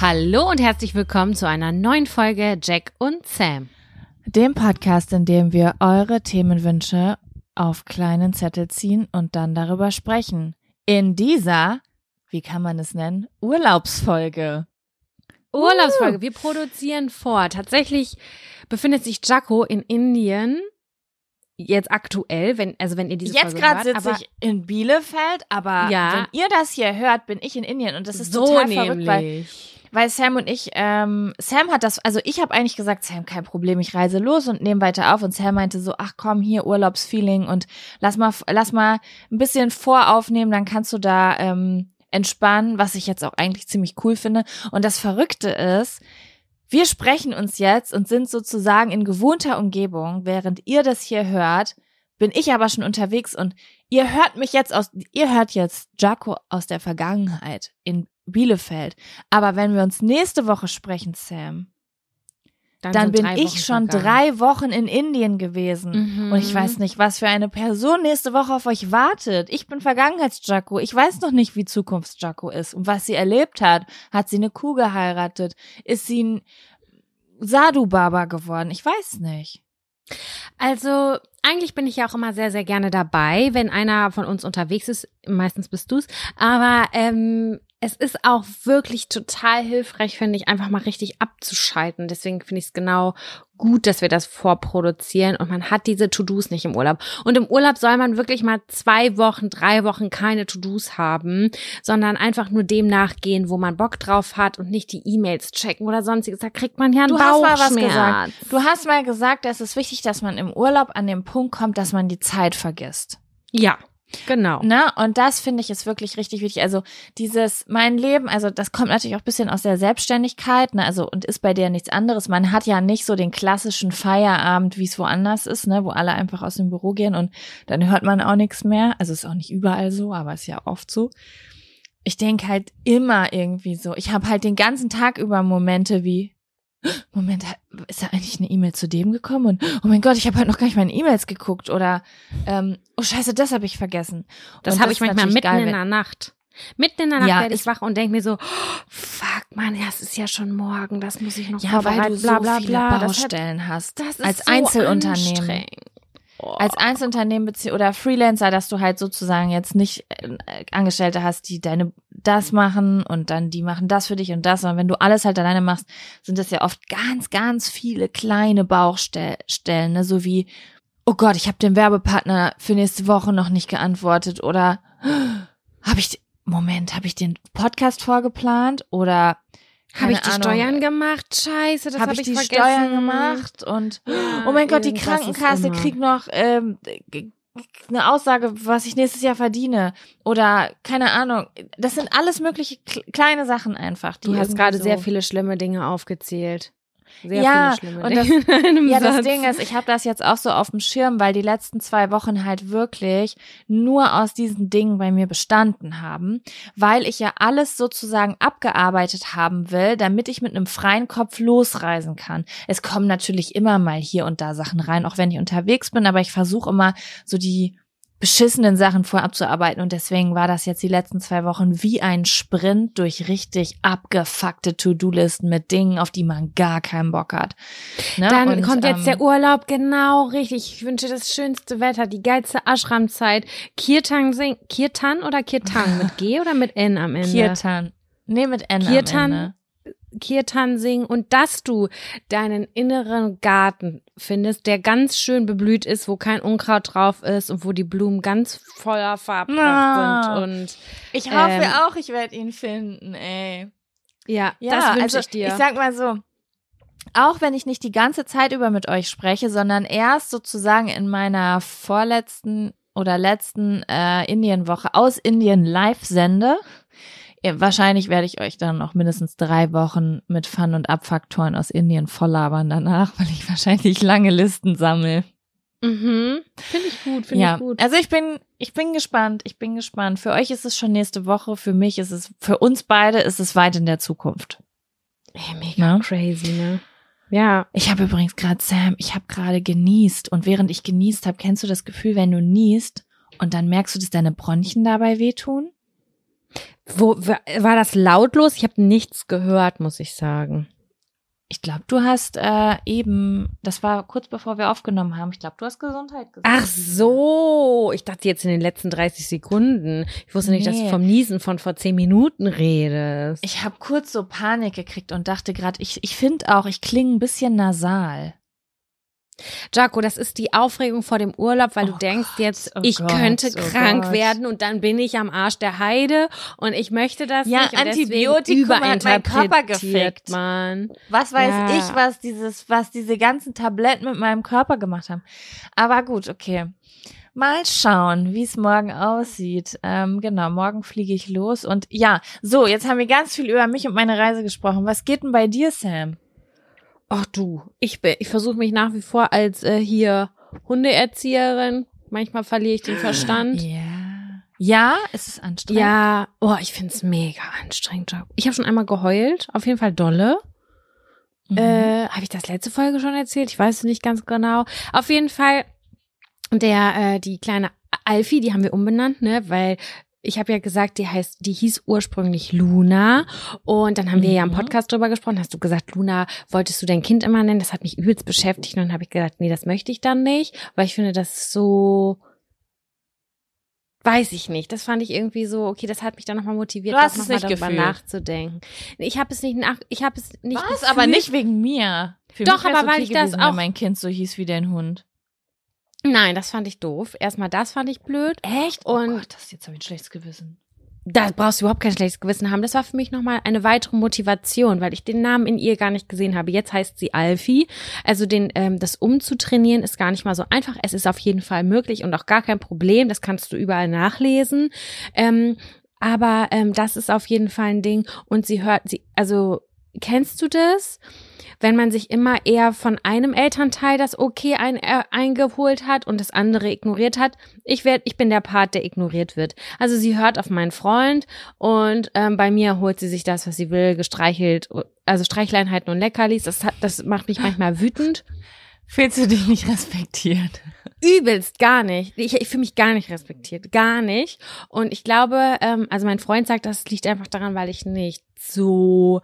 Hallo und herzlich willkommen zu einer neuen Folge Jack und Sam. Dem Podcast, in dem wir eure Themenwünsche auf kleinen Zettel ziehen und dann darüber sprechen. In dieser, wie kann man es nennen, Urlaubsfolge. Wir produzieren vor. Tatsächlich befindet sich Jaco in Indien, jetzt aktuell, wenn ihr diese Jetzt Folge gerade hört. sitze ich in Bielefeld, aber wenn ihr das hier hört, bin ich in Indien und das ist so total nämlich. verrückt, weil Sam und ich, Sam hat das, also ich habe eigentlich gesagt, Sam, kein Problem, ich reise los und nehme weiter auf und Sam meinte so, ach komm, hier Urlaubsfeeling und lass mal ein bisschen voraufnehmen, dann kannst du da entspannen, was ich jetzt auch eigentlich ziemlich cool finde. Und das Verrückte ist, wir sprechen uns jetzt und sind sozusagen in gewohnter Umgebung, während ihr das hier hört, bin ich aber schon unterwegs und ihr hört jetzt Jaco aus der Vergangenheit in Bielefeld. Aber wenn wir uns nächste Woche sprechen, Sam, dann bin ich schon 3 Wochen in Indien gewesen. Und ich weiß nicht, was für eine Person nächste Woche auf euch wartet. Ich bin Vergangenheits-Jaco. Ich weiß noch nicht, wie Zukunfts-Jaco ist und was sie erlebt hat. Hat sie eine Kuh geheiratet? Ist sie ein Sadhu-Baba geworden? Ich weiß nicht. Also eigentlich bin ich ja auch immer sehr, sehr gerne dabei, wenn einer von uns unterwegs ist. Meistens bist du's. Aber es ist auch wirklich total hilfreich, finde ich, einfach mal richtig abzuschalten. Deswegen finde ich es genau gut, dass wir das vorproduzieren und man hat diese To-Dos nicht im Urlaub. Und im Urlaub soll man wirklich mal 2 Wochen, 3 Wochen keine To-Dos haben, sondern einfach nur dem nachgehen, wo man Bock drauf hat und nicht die E-Mails checken oder sonstiges. Da kriegt man ja einen Bauchschmerz. Du hast mal gesagt, es ist wichtig, dass man im Urlaub an den Punkt kommt, dass man die Zeit vergisst. Ja. Genau. Ne? Und das finde ich ist wirklich richtig wichtig. Also mein Leben, also das kommt natürlich auch ein bisschen aus der Selbstständigkeit, ne? Also und ist bei der nichts anderes. Man hat ja nicht so den klassischen Feierabend, wie es woanders ist, ne? Wo alle einfach aus dem Büro gehen und dann hört man auch nichts mehr. Also ist auch nicht überall so, aber ist ja oft so. Ich denke halt immer irgendwie so. Ich habe halt den ganzen Tag über Momente wie Moment, ist da eigentlich eine E-Mail zu dem gekommen? Und oh mein Gott, ich habe halt noch gar nicht meine E-Mails geguckt. Oder oh scheiße, das habe ich vergessen. Das habe ich manchmal mitten in der Nacht. Mitten in der Nacht werde ich wach und denke mir so, fuck, Mann, das ist ja schon morgen, das muss ich noch vorbereiten. Weil du so viele Baustellen hast. Das ist als so Einzelunternehmen. Als Einzelunternehmen oder Freelancer, dass du halt sozusagen jetzt nicht Angestellte hast, die das machen und dann die machen das für dich und das. Und wenn du alles halt alleine machst, sind das ja oft ganz, ganz viele kleine Baustellen, ne? So wie, oh Gott, ich habe dem Werbepartner für nächste Woche noch nicht geantwortet oder habe ich den Podcast vorgeplant oder habe ich die Steuern gemacht? Scheiße, das habe ich die vergessen. Steuern gemacht und oh mein Gott, die Krankenkasse kriegt noch eine Aussage, was ich nächstes Jahr verdiene oder keine Ahnung. Das sind alles mögliche kleine Sachen einfach. Du hast gerade sehr viele schlimme Dinge aufgezählt. Sehr viele schlimme Dinge. Das Ding ist, ich habe das jetzt auch so auf dem Schirm, weil die letzten 2 Wochen halt wirklich nur aus diesen Dingen bei mir bestanden haben, weil ich ja alles sozusagen abgearbeitet haben will, damit ich mit einem freien Kopf losreisen kann. Es kommen natürlich immer mal hier und da Sachen rein, auch wenn ich unterwegs bin, aber ich versuche immer so die beschissenen Sachen vorab zu arbeiten und deswegen war das jetzt die letzten 2 Wochen wie ein Sprint durch richtig abgefuckte To-Do-Listen mit Dingen, auf die man gar keinen Bock hat. Ne? Dann kommt jetzt der Urlaub, genau richtig. Ich wünsche das schönste Wetter, die geilste Ashram-Zeit. Kirtan oder Kirtan mit G oder mit N am Ende? Kirtan. Nee, mit N am Ende. Kirtan singen und dass du deinen inneren Garten findest, der ganz schön beblüht ist, wo kein Unkraut drauf ist und wo die Blumen ganz voller Farbpracht sind. Und ich hoffe auch, ich werde ihn finden, ey. Ja, das wünsche ich dir. Ich sag mal so, auch wenn ich nicht die ganze Zeit über mit euch spreche, sondern erst sozusagen in meiner vorletzten oder letzten Indienwoche aus Indien live sende, wahrscheinlich werde ich euch dann noch mindestens 3 Wochen mit Fun- und Abfaktoren aus Indien volllabern danach, weil ich wahrscheinlich lange Listen sammle. Finde ich gut, finde ich gut. Also ich bin gespannt, Für euch ist es schon nächste Woche, für mich ist es, für uns beide ist es weit in der Zukunft. Ey, mega crazy, ne? Ja. Ich habe übrigens gerade genießt und während ich genießt habe, kennst du das Gefühl, wenn du niest und dann merkst du, dass deine Bronchien dabei wehtun? War das lautlos? Ich habe nichts gehört, muss ich sagen. Ich glaube, du hast das war kurz bevor wir aufgenommen haben, ich glaube, du hast Gesundheit gesagt. Ach so, ich dachte jetzt in den letzten 30 Sekunden. Ich wusste nicht, dass du vom Niesen von vor 10 Minuten redest. Ich habe kurz so Panik gekriegt und dachte gerade, ich finde auch, ich klinge ein bisschen nasal. Jaco, das ist die Aufregung vor dem Urlaub, weil du denkst jetzt, ich könnte krank werden und dann bin ich am Arsch der Heide und ich möchte das nicht. Ja, Antibiotikum hat mein Körper gefickt. Mann. Was weiß ich, was diese ganzen Tabletten mit meinem Körper gemacht haben. Aber gut, okay. Mal schauen, wie es morgen aussieht. Genau, morgen fliege ich los und ja, so, jetzt haben wir ganz viel über mich und meine Reise gesprochen. Was geht denn bei dir, Sam? Ach du, ich versuche mich nach wie vor als hier Hundeerzieherin. Manchmal verliere ich den Verstand. Ja, es ist anstrengend. Ja, ich find's mega anstrengend. Ich habe schon einmal geheult, auf jeden Fall dolle. Habe ich das letzte Folge schon erzählt? Ich weiß es nicht ganz genau. Auf jeden Fall die kleine Alfie, die haben wir umbenannt, ne, weil ich habe ja gesagt, die hieß ursprünglich Luna und dann haben wir ja im Podcast drüber gesprochen, hast du gesagt, Luna, wolltest du dein Kind immer nennen? Das hat mich übelst beschäftigt und dann habe ich gesagt, nee, das möchte ich dann nicht, weil ich finde das so, weiß ich nicht, das fand ich irgendwie so, okay, das hat mich dann nochmal motiviert, du hast noch es nicht darüber gefühlt. nachzudenken. Ich habe es nicht Was? gefühlt. Aber nicht wegen mir. Für Doch, mich aber okay weil ich das gewesen, auch, wenn mein Kind so hieß wie dein Hund. Nein, das fand ich doof. Erstmal das fand ich blöd. Echt? Und Jetzt habe ich ein schlechtes Gewissen. Da brauchst du überhaupt kein schlechtes Gewissen haben. Das war für mich nochmal eine weitere Motivation, weil ich den Namen in ihr gar nicht gesehen habe. Jetzt heißt sie Alfie. Also das umzutrainieren ist gar nicht mal so einfach. Es ist auf jeden Fall möglich und auch gar kein Problem. Das kannst du überall nachlesen. Aber das ist auf jeden Fall ein Ding. Und kennst du das? Wenn man sich immer eher von einem Elternteil das Okay eingeholt hat und das andere ignoriert hat. Ich bin der Part, der ignoriert wird. Also sie hört auf meinen Freund und bei mir holt sie sich das, was sie will, gestreichelt, also Streichleinheiten und Leckerlis. Das macht mich manchmal wütend. Fühlst du dich nicht respektiert? Übelst, gar nicht. Ich fühle mich gar nicht respektiert, gar nicht. Und ich glaube, also mein Freund sagt, das liegt einfach daran, weil ich nicht so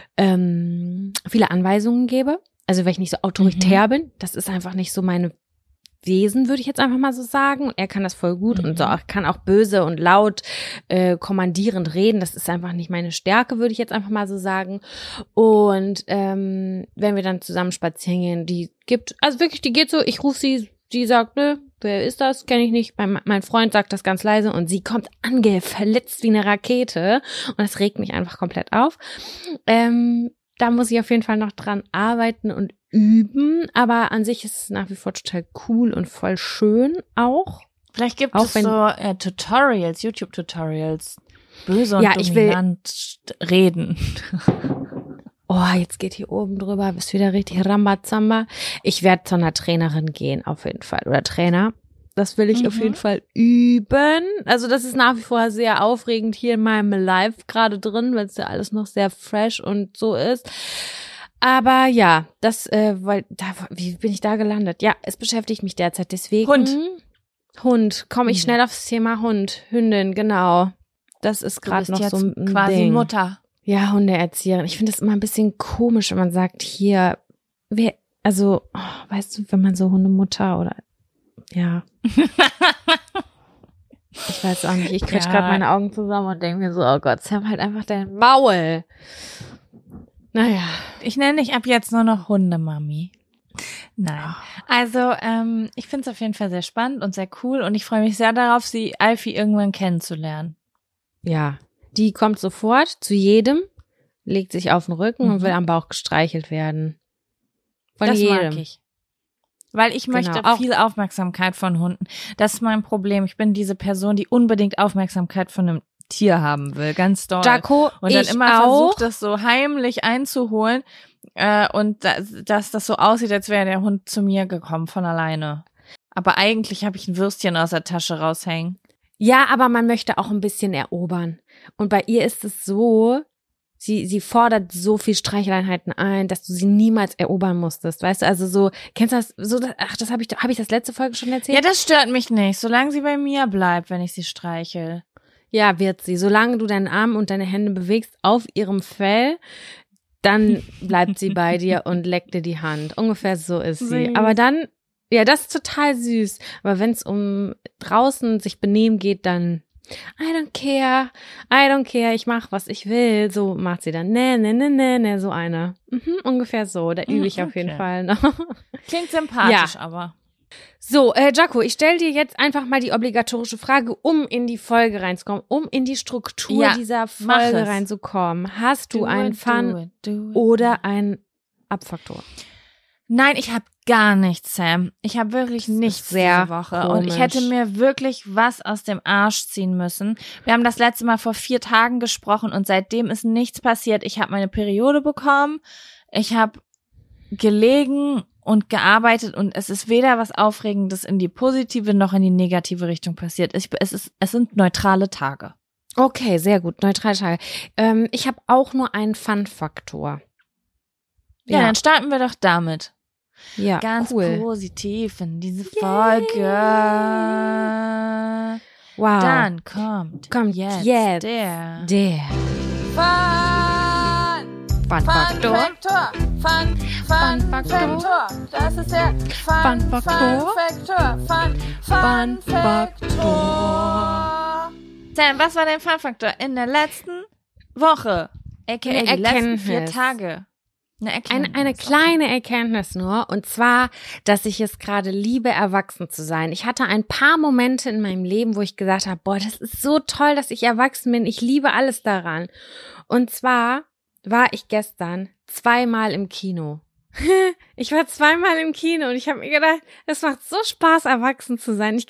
viele Anweisungen gebe. Also weil ich nicht so autoritär bin. Das ist einfach nicht so meine Wesen, würde ich jetzt einfach mal so sagen. Er kann das voll gut und so, kann auch böse und laut kommandierend reden. Das ist einfach nicht meine Stärke, würde ich jetzt einfach mal so sagen. Und wenn wir dann zusammen spazieren gehen, die geht so, ich rufe sie, die sagt, ne, wer ist das? Kenne ich nicht. Mein Freund sagt das ganz leise und sie kommt verletzt wie eine Rakete und das regt mich einfach komplett auf. Da muss ich auf jeden Fall noch dran arbeiten und üben, aber an sich ist es nach wie vor total cool und voll schön auch. Vielleicht gibt es so Tutorials, YouTube-Tutorials, böse und dominant reden. Oh, jetzt geht hier oben drüber, bist wieder richtig Rambazamba. Ich werde zu einer Trainerin gehen, auf jeden Fall. Oder Trainer. Das will ich auf jeden Fall üben. Also das ist nach wie vor sehr aufregend hier in meinem Live gerade drin, weil es ja alles noch sehr fresh und so ist. Aber ja, wie bin ich da gelandet? Ja, es beschäftigt mich derzeit deswegen. Hund. Komme ich schnell aufs Thema Hund. Hündin, genau. Das ist gerade noch so ein quasi Ding. Mutter. Ja, Hundeerzieherin. Ich finde das immer ein bisschen komisch, wenn man sagt, hier, weißt du, wenn man so Hundemutter oder, ja. Ich weiß auch nicht, ich kriege gerade meine Augen zusammen und denke mir so, oh Gott, Sam, halt einfach dein Maul. Naja. Ich nenne dich ab jetzt nur noch Hundemami. Nein. Also, ich finde es auf jeden Fall sehr spannend und sehr cool und ich freue mich sehr darauf, sie Alfie irgendwann kennenzulernen. Ja. Die kommt sofort zu jedem, legt sich auf den Rücken und will am Bauch gestreichelt werden. Von jedem. Das mag ich. Weil ich möchte viel Aufmerksamkeit von Hunden. Das ist mein Problem. Ich bin diese Person, die unbedingt Aufmerksamkeit von einem Tier haben will. Ganz doll. Jaco, und dann immer versucht, das so heimlich einzuholen und dass das so aussieht, als wäre der Hund zu mir gekommen von alleine. Aber eigentlich habe ich ein Würstchen aus der Tasche raushängen. Ja, aber man möchte auch ein bisschen erobern. Und bei ihr ist es so, sie fordert so viel Streicheleinheiten ein, dass du sie niemals erobern musstest. Weißt du, also so, kennst du das? So, das habe ich das letzte Folge schon erzählt? Ja, das stört mich nicht, solange sie bei mir bleibt, wenn ich sie streichel. Ja, wird sie. Solange du deinen Arm und deine Hände bewegst auf ihrem Fell, dann bleibt sie bei dir und leckt dir die Hand. Ungefähr so ist sie. Süß. Aber dann, ja, das ist total süß. Aber wenn es um draußen sich benehmen geht, dann I don't care, ich mach, was ich will. So macht sie dann, ne, so eine. Ungefähr so, da übe ich auf jeden Fall noch. Klingt sympathisch, aber. So, Jaco, ich stelle dir jetzt einfach mal die obligatorische Frage, um in die Folge reinzukommen, um in die Struktur dieser Folge reinzukommen. Hast du einen Fun oder einen Abfaktor? Nein, ich habe gar nichts, Sam. Ich habe wirklich nichts diese Woche. Komisch. Und ich hätte mir wirklich was aus dem Arsch ziehen müssen. Wir haben das letzte Mal vor 4 Tagen gesprochen und seitdem ist nichts passiert. Ich habe meine Periode bekommen. Ich habe gelegen und gearbeitet und es ist weder was Aufregendes in die positive noch in die negative Richtung passiert. Es sind neutrale Tage. Okay, sehr gut, neutrale Tage. Ich habe auch nur einen Fun-Faktor. Ja, dann starten wir doch damit. Ja, ganz cool. Positiv in diese Folge. Wow. Dann kommt jetzt der Fun-Faktor. Fun-Faktor. Das ist der Fun-Faktor. Sam, was war dein Fun-Faktor in der letzten Woche? AKA die letzten 4 Tage. Eine kleine Erkenntnis nur, und zwar, dass ich es gerade liebe, erwachsen zu sein. Ich hatte ein paar Momente in meinem Leben, wo ich gesagt habe, boah, das ist so toll, dass ich erwachsen bin. Ich liebe alles daran. Und zwar war ich gestern 2-mal im Kino. Ich war 2-mal im Kino und ich habe mir gedacht, es macht so Spaß, erwachsen zu sein.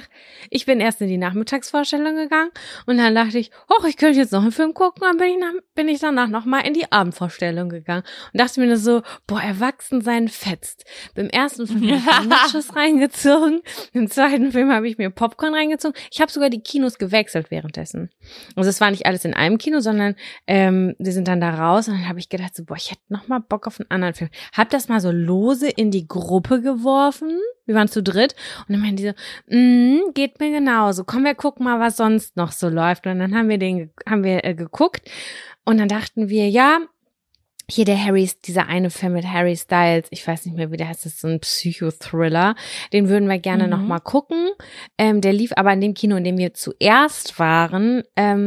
Ich bin erst in die Nachmittagsvorstellung gegangen und dann dachte ich, ich könnte jetzt noch einen Film gucken, und dann bin ich danach nochmal in die Abendvorstellung gegangen und dachte mir nur so, boah, erwachsen sein fetzt. Beim ersten Film habe ich mir Nachos reingezogen, im zweiten Film habe ich mir Popcorn reingezogen. Ich habe sogar die Kinos gewechselt währenddessen. Also es war nicht alles in einem Kino, sondern wir sind dann da raus und dann habe ich gedacht so, boah, ich hätte nochmal Bock auf einen anderen Film. Hab das mal so lose in die Gruppe geworfen. Wir waren zu dritt. Und dann meinten die so, geht mir genauso. Komm, wir gucken mal, was sonst noch so läuft. Und dann haben wir geguckt. Und dann dachten wir, ja, hier dieser eine Film mit Harry Styles, ich weiß nicht mehr, wie der heißt, das ist so ein Psychothriller, den würden wir gerne noch mal gucken. Der lief aber in dem Kino, in dem wir zuerst waren,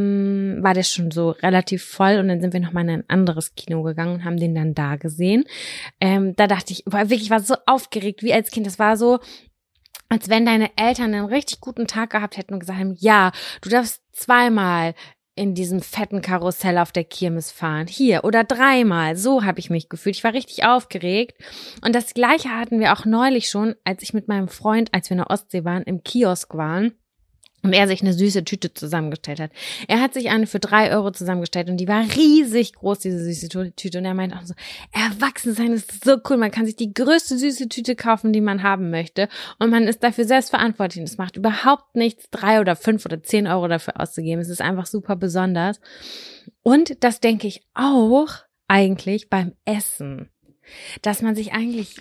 war der schon so relativ voll und dann sind wir noch mal in ein anderes Kino gegangen und haben den dann da gesehen. Da dachte ich, ich war so aufgeregt wie als Kind, das war so, als wenn deine Eltern einen richtig guten Tag gehabt hätten und gesagt haben, ja, du darfst 2-mal in diesem fetten Karussell auf der Kirmes fahren. Hier, oder 3-mal. So habe ich mich gefühlt. Ich war richtig aufgeregt. Und das Gleiche hatten wir auch neulich schon, als ich mit meinem Freund, als wir in der Ostsee waren, im Kiosk waren. Und er sich eine süße Tüte zusammengestellt hat. Er hat sich eine für 3 Euro zusammengestellt und die war riesig groß, diese süße Tüte. Und er meinte auch so, erwachsen sein ist so cool. Man kann sich die größte süße Tüte kaufen, die man haben möchte. Und man ist dafür selbst verantwortlich. Und es macht überhaupt nichts, 3 oder 5 oder 10 Euro dafür auszugeben. Es ist einfach super besonders. Und das denke ich auch eigentlich beim Essen. Dass man sich eigentlich,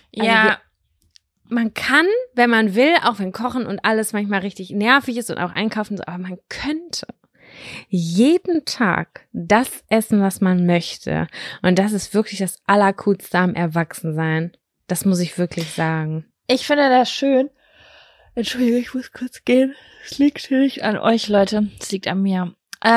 man kann, wenn man will, auch wenn Kochen und alles manchmal richtig nervig ist und auch einkaufen, aber man könnte jeden Tag das essen, was man möchte. Und das ist wirklich das Allercoolste am Erwachsensein. Das muss ich wirklich sagen. Ich finde das schön. Entschuldigung, ich muss kurz gehen. Es liegt nicht an euch, Leute. Es liegt an mir.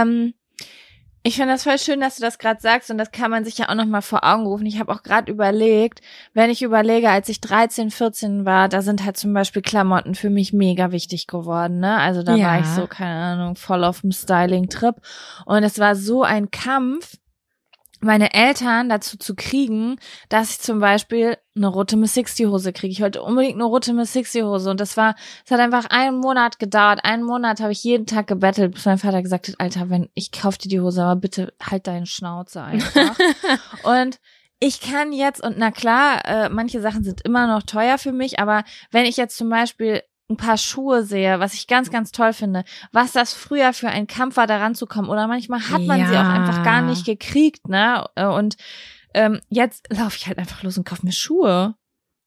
Ich finde das voll schön, dass du das gerade sagst und das kann man sich ja auch nochmal vor Augen rufen. Ich habe auch gerade überlegt, wenn ich überlege, als ich 13, 14 war, da sind halt zum Beispiel Klamotten für mich mega wichtig geworden, ne? Also da war ich so, keine Ahnung, voll auf dem Styling-Trip und es war so ein Kampf, meine Eltern dazu zu kriegen, dass ich zum Beispiel eine rote Miss 60 Hose kriege. Ich wollte unbedingt eine rote Miss 60 Hose und es hat einfach 1 Monat gedauert. 1 Monat habe ich jeden Tag gebettelt, bis mein Vater gesagt hat, Alter, ich kauf dir die Hose, aber bitte halt deine Schnauze einfach. Und ich kann jetzt, und na klar, manche Sachen sind immer noch teuer für mich, aber wenn ich jetzt zum Beispiel ein paar Schuhe sehe, was ich ganz, ganz toll finde, was das früher für ein Kampf war, da ranzukommen. Oder manchmal hat man sie auch einfach gar nicht gekriegt, ne? Und jetzt laufe ich halt einfach los und kaufe mir Schuhe.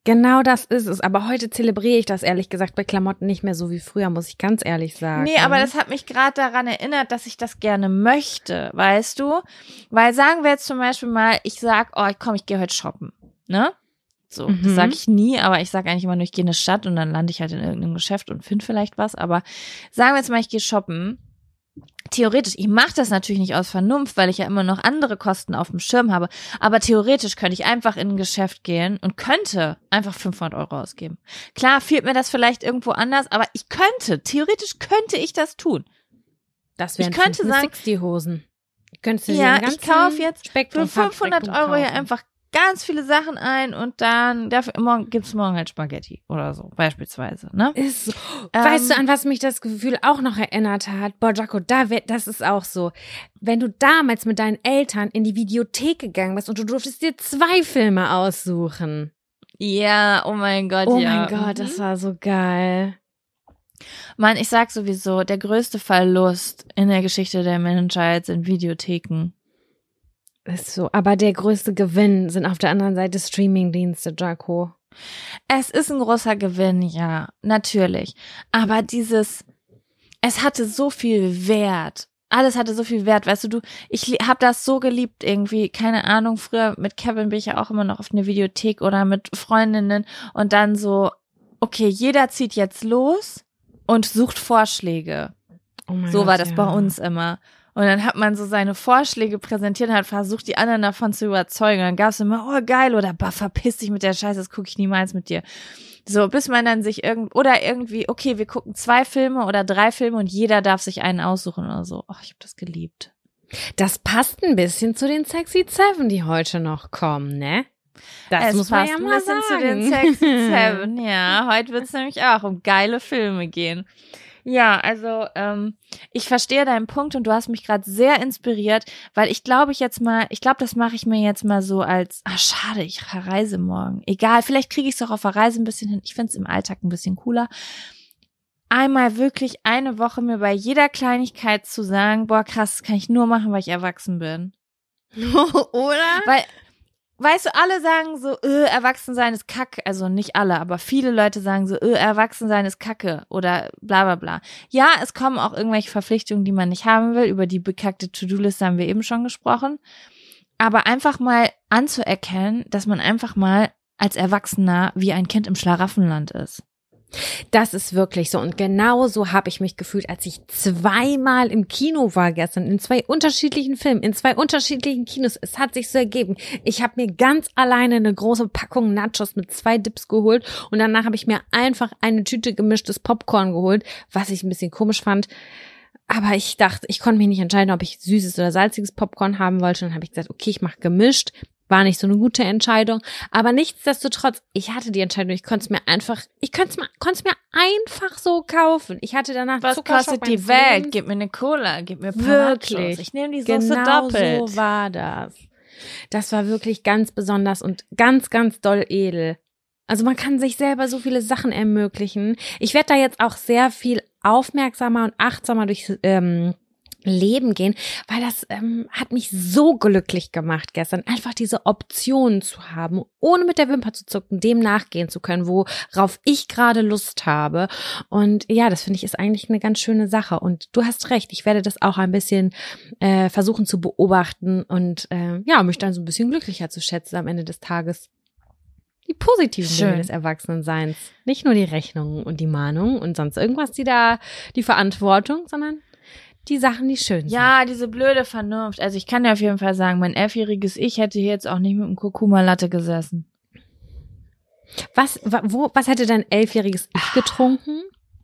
Genau das ist es. Aber heute zelebriere ich das ehrlich gesagt bei Klamotten nicht mehr so wie früher, muss ich ganz ehrlich sagen. Nee, aber das hat mich gerade daran erinnert, dass ich das gerne möchte, weißt du? Weil sagen wir jetzt zum Beispiel mal, ich sag, oh komm, ich gehe heute shoppen, ne? So, das sage ich nie, aber ich sage eigentlich immer nur, ich gehe in eine Stadt und dann lande ich halt in irgendeinem Geschäft und finde vielleicht was. Aber sagen wir jetzt mal, ich gehe shoppen. Theoretisch, ich mache das natürlich nicht aus Vernunft, weil ich ja immer noch andere Kosten auf dem Schirm habe, aber theoretisch könnte ich einfach in ein Geschäft gehen und könnte einfach 500 Euro ausgeben. Klar, fehlt mir das vielleicht irgendwo anders, aber theoretisch könnte ich das tun. Das wären ich könnte sagen, die Hosen. Könntest du ja, ich kaufe jetzt Spektrum, für 500 Euro hier einfach ganz viele Sachen ein und dann gibt's morgen halt Spaghetti oder so, beispielsweise, ne? Ist so. Weißt du, an was mich das Gefühl auch noch erinnert hat? Boah, Jaco, das ist auch so. Wenn du damals mit deinen Eltern in die Videothek gegangen bist und du durftest dir 2 Filme aussuchen. Ja, oh mein Gott, ja. Oh mein Gott, das war so geil. Mann, ich sag sowieso, der größte Verlust in der Geschichte der Menschheit sind Videotheken. Ist so, aber der größte Gewinn sind auf der anderen Seite Streamingdienste, Jaco. Es ist ein großer Gewinn, ja, natürlich. Aber es hatte so viel Wert. Alles hatte so viel Wert, weißt du, ich hab das so geliebt irgendwie, keine Ahnung, früher mit Kevin bin ich ja auch immer noch auf eine Videothek oder mit Freundinnen und dann so, okay, jeder zieht jetzt los und sucht Vorschläge. Oh mein so Gott, war das bei uns immer. Und dann hat man so seine Vorschläge präsentiert und hat versucht, die anderen davon zu überzeugen. Und dann gab es immer, oh geil, oder verpiss dich mit der Scheiße, das gucke ich niemals mit dir. So, bis man dann sich irgendwie, okay, wir gucken 2 Filme oder 3 Filme und jeder darf sich einen aussuchen oder so. Oh, ich habe das geliebt. Das passt ein bisschen zu den Sexy 7, die heute noch kommen, ne? Das muss man ja mal sagen. Zu den Sexy 7, ja. Heute wird es nämlich auch um geile Filme gehen. Ja, also ich verstehe deinen Punkt und du hast mich gerade sehr inspiriert, weil ich glaube, das mache ich mir jetzt mal so als, schade, ich verreise morgen. Egal, vielleicht kriege ich es auch auf der Reise ein bisschen hin. Ich finde es im Alltag ein bisschen cooler. Einmal wirklich eine Woche mir bei jeder Kleinigkeit zu sagen, boah krass, das kann ich nur machen, weil ich erwachsen bin. Oder? Weil weißt du, alle sagen so, Erwachsensein ist Kacke. Also nicht alle, aber viele Leute sagen so, Erwachsensein ist Kacke oder bla bla bla. Ja, es kommen auch irgendwelche Verpflichtungen, die man nicht haben will. Über die bekackte To-Do-Liste haben wir eben schon gesprochen. Aber einfach mal anzuerkennen, dass man einfach mal als Erwachsener wie ein Kind im Schlaraffenland ist. Das ist wirklich so. Und genau so habe ich mich gefühlt, als ich 2-mal im Kino war gestern, in 2 unterschiedlichen Filmen, in 2 unterschiedlichen Kinos. Es hat sich so ergeben. Ich habe mir ganz alleine eine große Packung Nachos mit 2 Dips geholt und danach habe ich mir einfach eine Tüte gemischtes Popcorn geholt, was ich ein bisschen komisch fand. Aber ich dachte, ich konnte mich nicht entscheiden, ob ich süßes oder salziges Popcorn haben wollte. Und dann habe ich gesagt, okay, ich mache gemischt. War nicht so eine gute Entscheidung, aber nichtsdestotrotz, ich hatte die Entscheidung, ich konnte es mir einfach so kaufen. Ich hatte danach was kostet die Welt? Gib mir eine Cola, gib mir wirklich. Ich nehme die Soße genau doppelt. So war das. Das war wirklich ganz besonders und ganz, ganz doll edel. Also man kann sich selber so viele Sachen ermöglichen. Ich werde da jetzt auch sehr viel aufmerksamer und achtsamer durchs Leben gehen, weil das hat mich so glücklich gemacht gestern, einfach diese Optionen zu haben, ohne mit der Wimper zu zucken, dem nachgehen zu können, worauf ich gerade Lust habe. Und ja, das finde ich ist eigentlich eine ganz schöne Sache. Und du hast recht, ich werde das auch ein bisschen versuchen zu beobachten und mich dann so ein bisschen glücklicher zu schätzen am Ende des Tages. Die positiven Dinge des Erwachsenenseins. Nicht nur die Rechnungen und die Mahnungen und sonst irgendwas, die Verantwortung, sondern die Sachen, die schön sind. Ja, diese blöde Vernunft. Also ich kann dir auf jeden Fall sagen, mein 11-jähriges Ich hätte hier jetzt auch nicht mit einem Kurkuma-Latte gesessen. Was hätte dein 11-jähriges Ich getrunken?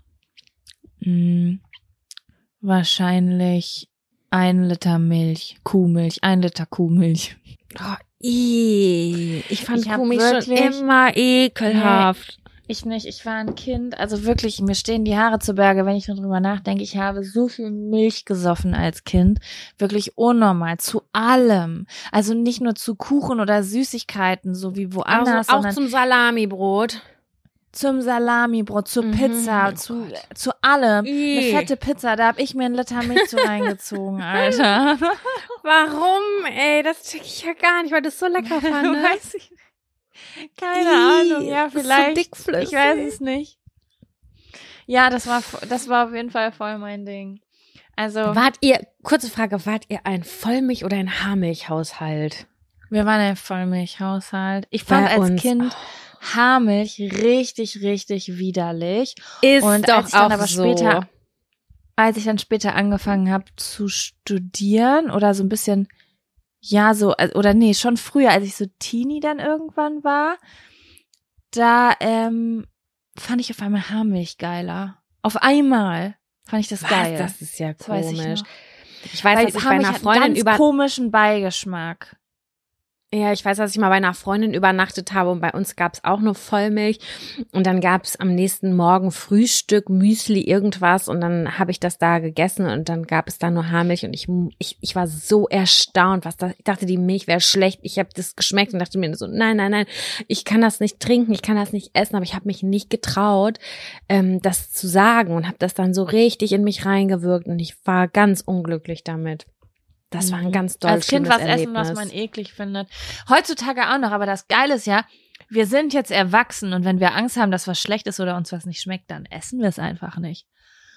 Wahrscheinlich 1 Liter Milch, Kuhmilch, 1 Liter Kuhmilch. Oh, ich fand Kuhmilch schon immer ekelhaft. Ich nicht, ich war ein Kind, also wirklich, mir stehen die Haare zu Berge, wenn ich darüber nachdenke. Ich habe so viel Milch gesoffen als Kind, wirklich unnormal, zu allem. Also nicht nur zu Kuchen oder Süßigkeiten, so wie woanders, also auch zum Salamibrot. Zum Salamibrot, zur Pizza, zu allem. Eine fette Pizza, da hab ich mir 1 Liter Milch zu reingezogen, Alter. Warum, ey? Das check ich ja gar nicht, weil du es so lecker fandest. Weiß ich nicht. Keine Ahnung, ja, vielleicht. So dickflüssig. Ich weiß es nicht. Ja, das war auf jeden Fall voll mein Ding. Also. Kurze Frage, wart ihr ein Vollmilch- oder ein Haarmilchhaushalt? Wir waren ein Vollmilchhaushalt. Ich fand als Kind Haarmilch richtig, richtig widerlich. Ist und doch als ich dann auch aber so. später, als ich dann später angefangen habe zu studieren oder so ein bisschen, ja, so, oder nee, schon früher, als ich so Teenie dann irgendwann war, da fand ich auf einmal Haarmilch geiler. Auf einmal fand ich das geil. Das ist ja Das weiß komisch. Ich Ich weiß, Weil dass ich bei Haarmilch einer hat Freundin einen ganz komischen Beigeschmack. Ja, ich weiß, dass ich mal bei einer Freundin übernachtet habe und bei uns gab's auch nur Vollmilch und dann gab's am nächsten Morgen Frühstück, Müsli, irgendwas und dann habe ich das da gegessen und dann gab es da nur Haarmilch und ich war so erstaunt, ich dachte, die Milch wäre schlecht. Ich habe das geschmeckt und dachte mir so, nein, ich kann das nicht trinken, ich kann das nicht essen, aber ich habe mich nicht getraut, das zu sagen und habe das dann so richtig in mich reingewirkt und ich war ganz unglücklich damit. Das war ein ganz doll Als Kind was Erlebnis. essen, was man eklig findet. Heutzutage auch noch, aber das Geile ist ja, wir sind jetzt erwachsen und wenn wir Angst haben, dass was schlecht ist oder uns was nicht schmeckt, dann essen wir es einfach nicht.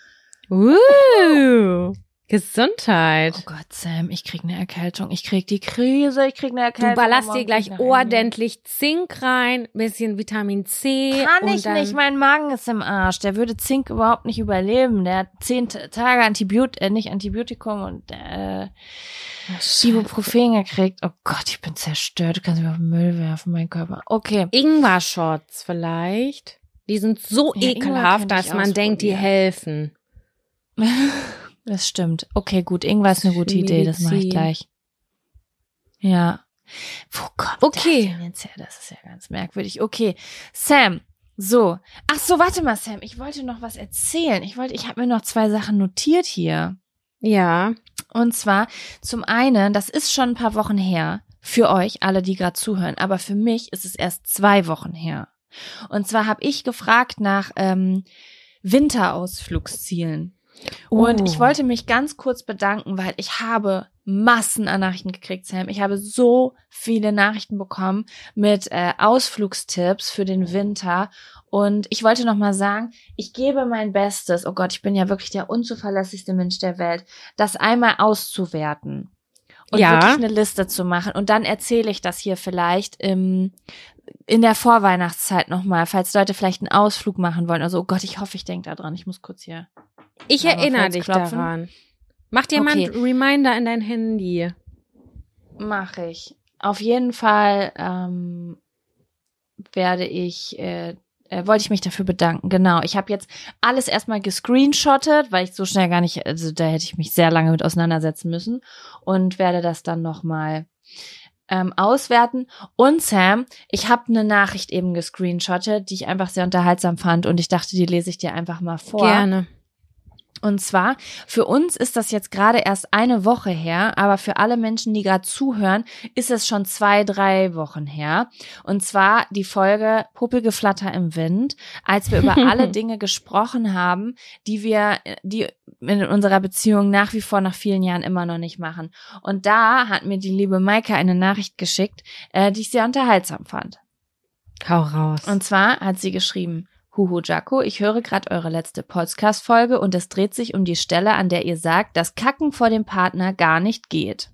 Gesundheit. Oh Gott, Sam, ich krieg eine Erkältung, ich krieg die Krise, ich krieg eine Erkältung. Du ballerst dir gleich ordentlich Zink rein, bisschen Vitamin C. Kann ich nicht, mein Magen ist im Arsch. Der würde Zink überhaupt nicht überleben. Der hat 10 Tage nicht Antibiotikum und Ibuprofen gekriegt. Oh Gott, ich bin zerstört. Du kannst mich auf den Müll werfen, mein Körper. Okay. Ingwer-Shots vielleicht. Die sind so ekelhaft, dass man denkt, die helfen. Das stimmt. Okay, gut. Ingwer ist eine gute Idee. Das mache ich gleich. Ja. Wo kommt das denn jetzt her? Das ist ja ganz merkwürdig. Okay. Sam. So. Ach so, warte mal, Sam. Ich wollte noch was erzählen. Ich habe mir noch 2 Sachen notiert hier. Ja. Und zwar zum einen, das ist schon ein paar Wochen her. Für euch, alle, die gerade zuhören. Aber für mich ist es erst 2 Wochen her. Und zwar habe ich gefragt nach Winterausflugszielen. Und ich wollte mich ganz kurz bedanken, weil ich habe Massen an Nachrichten gekriegt, Sam. Ich habe so viele Nachrichten bekommen mit Ausflugstipps für den Winter. Und ich wollte nochmal sagen, ich gebe mein Bestes, oh Gott, ich bin ja wirklich der unzuverlässigste Mensch der Welt, das einmal auszuwerten. Und wirklich eine Liste zu machen. Und dann erzähle ich das hier vielleicht in der Vorweihnachtszeit nochmal, falls Leute vielleicht einen Ausflug machen wollen. Also, oh Gott, ich hoffe, ich denke da dran. Ich muss kurz hier. Ich erinnere dich daran. Mach dir mal einen Reminder in dein Handy. Mach ich. Auf jeden Fall wollte ich mich dafür bedanken. Genau. Ich habe jetzt alles erstmal gescreenshottet, weil ich so schnell gar nicht, also da hätte ich mich sehr lange mit auseinandersetzen müssen und werde das dann nochmal auswerten. Und Sam, ich habe eine Nachricht eben gescreenshottet, die ich einfach sehr unterhaltsam fand und ich dachte, die lese ich dir einfach mal vor. Gerne. Und zwar, für uns ist das jetzt gerade erst eine Woche her, aber für alle Menschen, die gerade zuhören, ist es schon 2-3 Wochen her. Und zwar die Folge Puppelgeflatter im Wind, als wir über alle Dinge gesprochen haben, die in unserer Beziehung nach wie vor nach vielen Jahren immer noch nicht machen. Und da hat mir die liebe Maike eine Nachricht geschickt, die ich sehr unterhaltsam fand. Hau raus. Und zwar hat sie geschrieben: Huhu Jaco, ich höre gerade eure letzte Podcast-Folge und es dreht sich um die Stelle, an der ihr sagt, dass Kacken vor dem Partner gar nicht geht.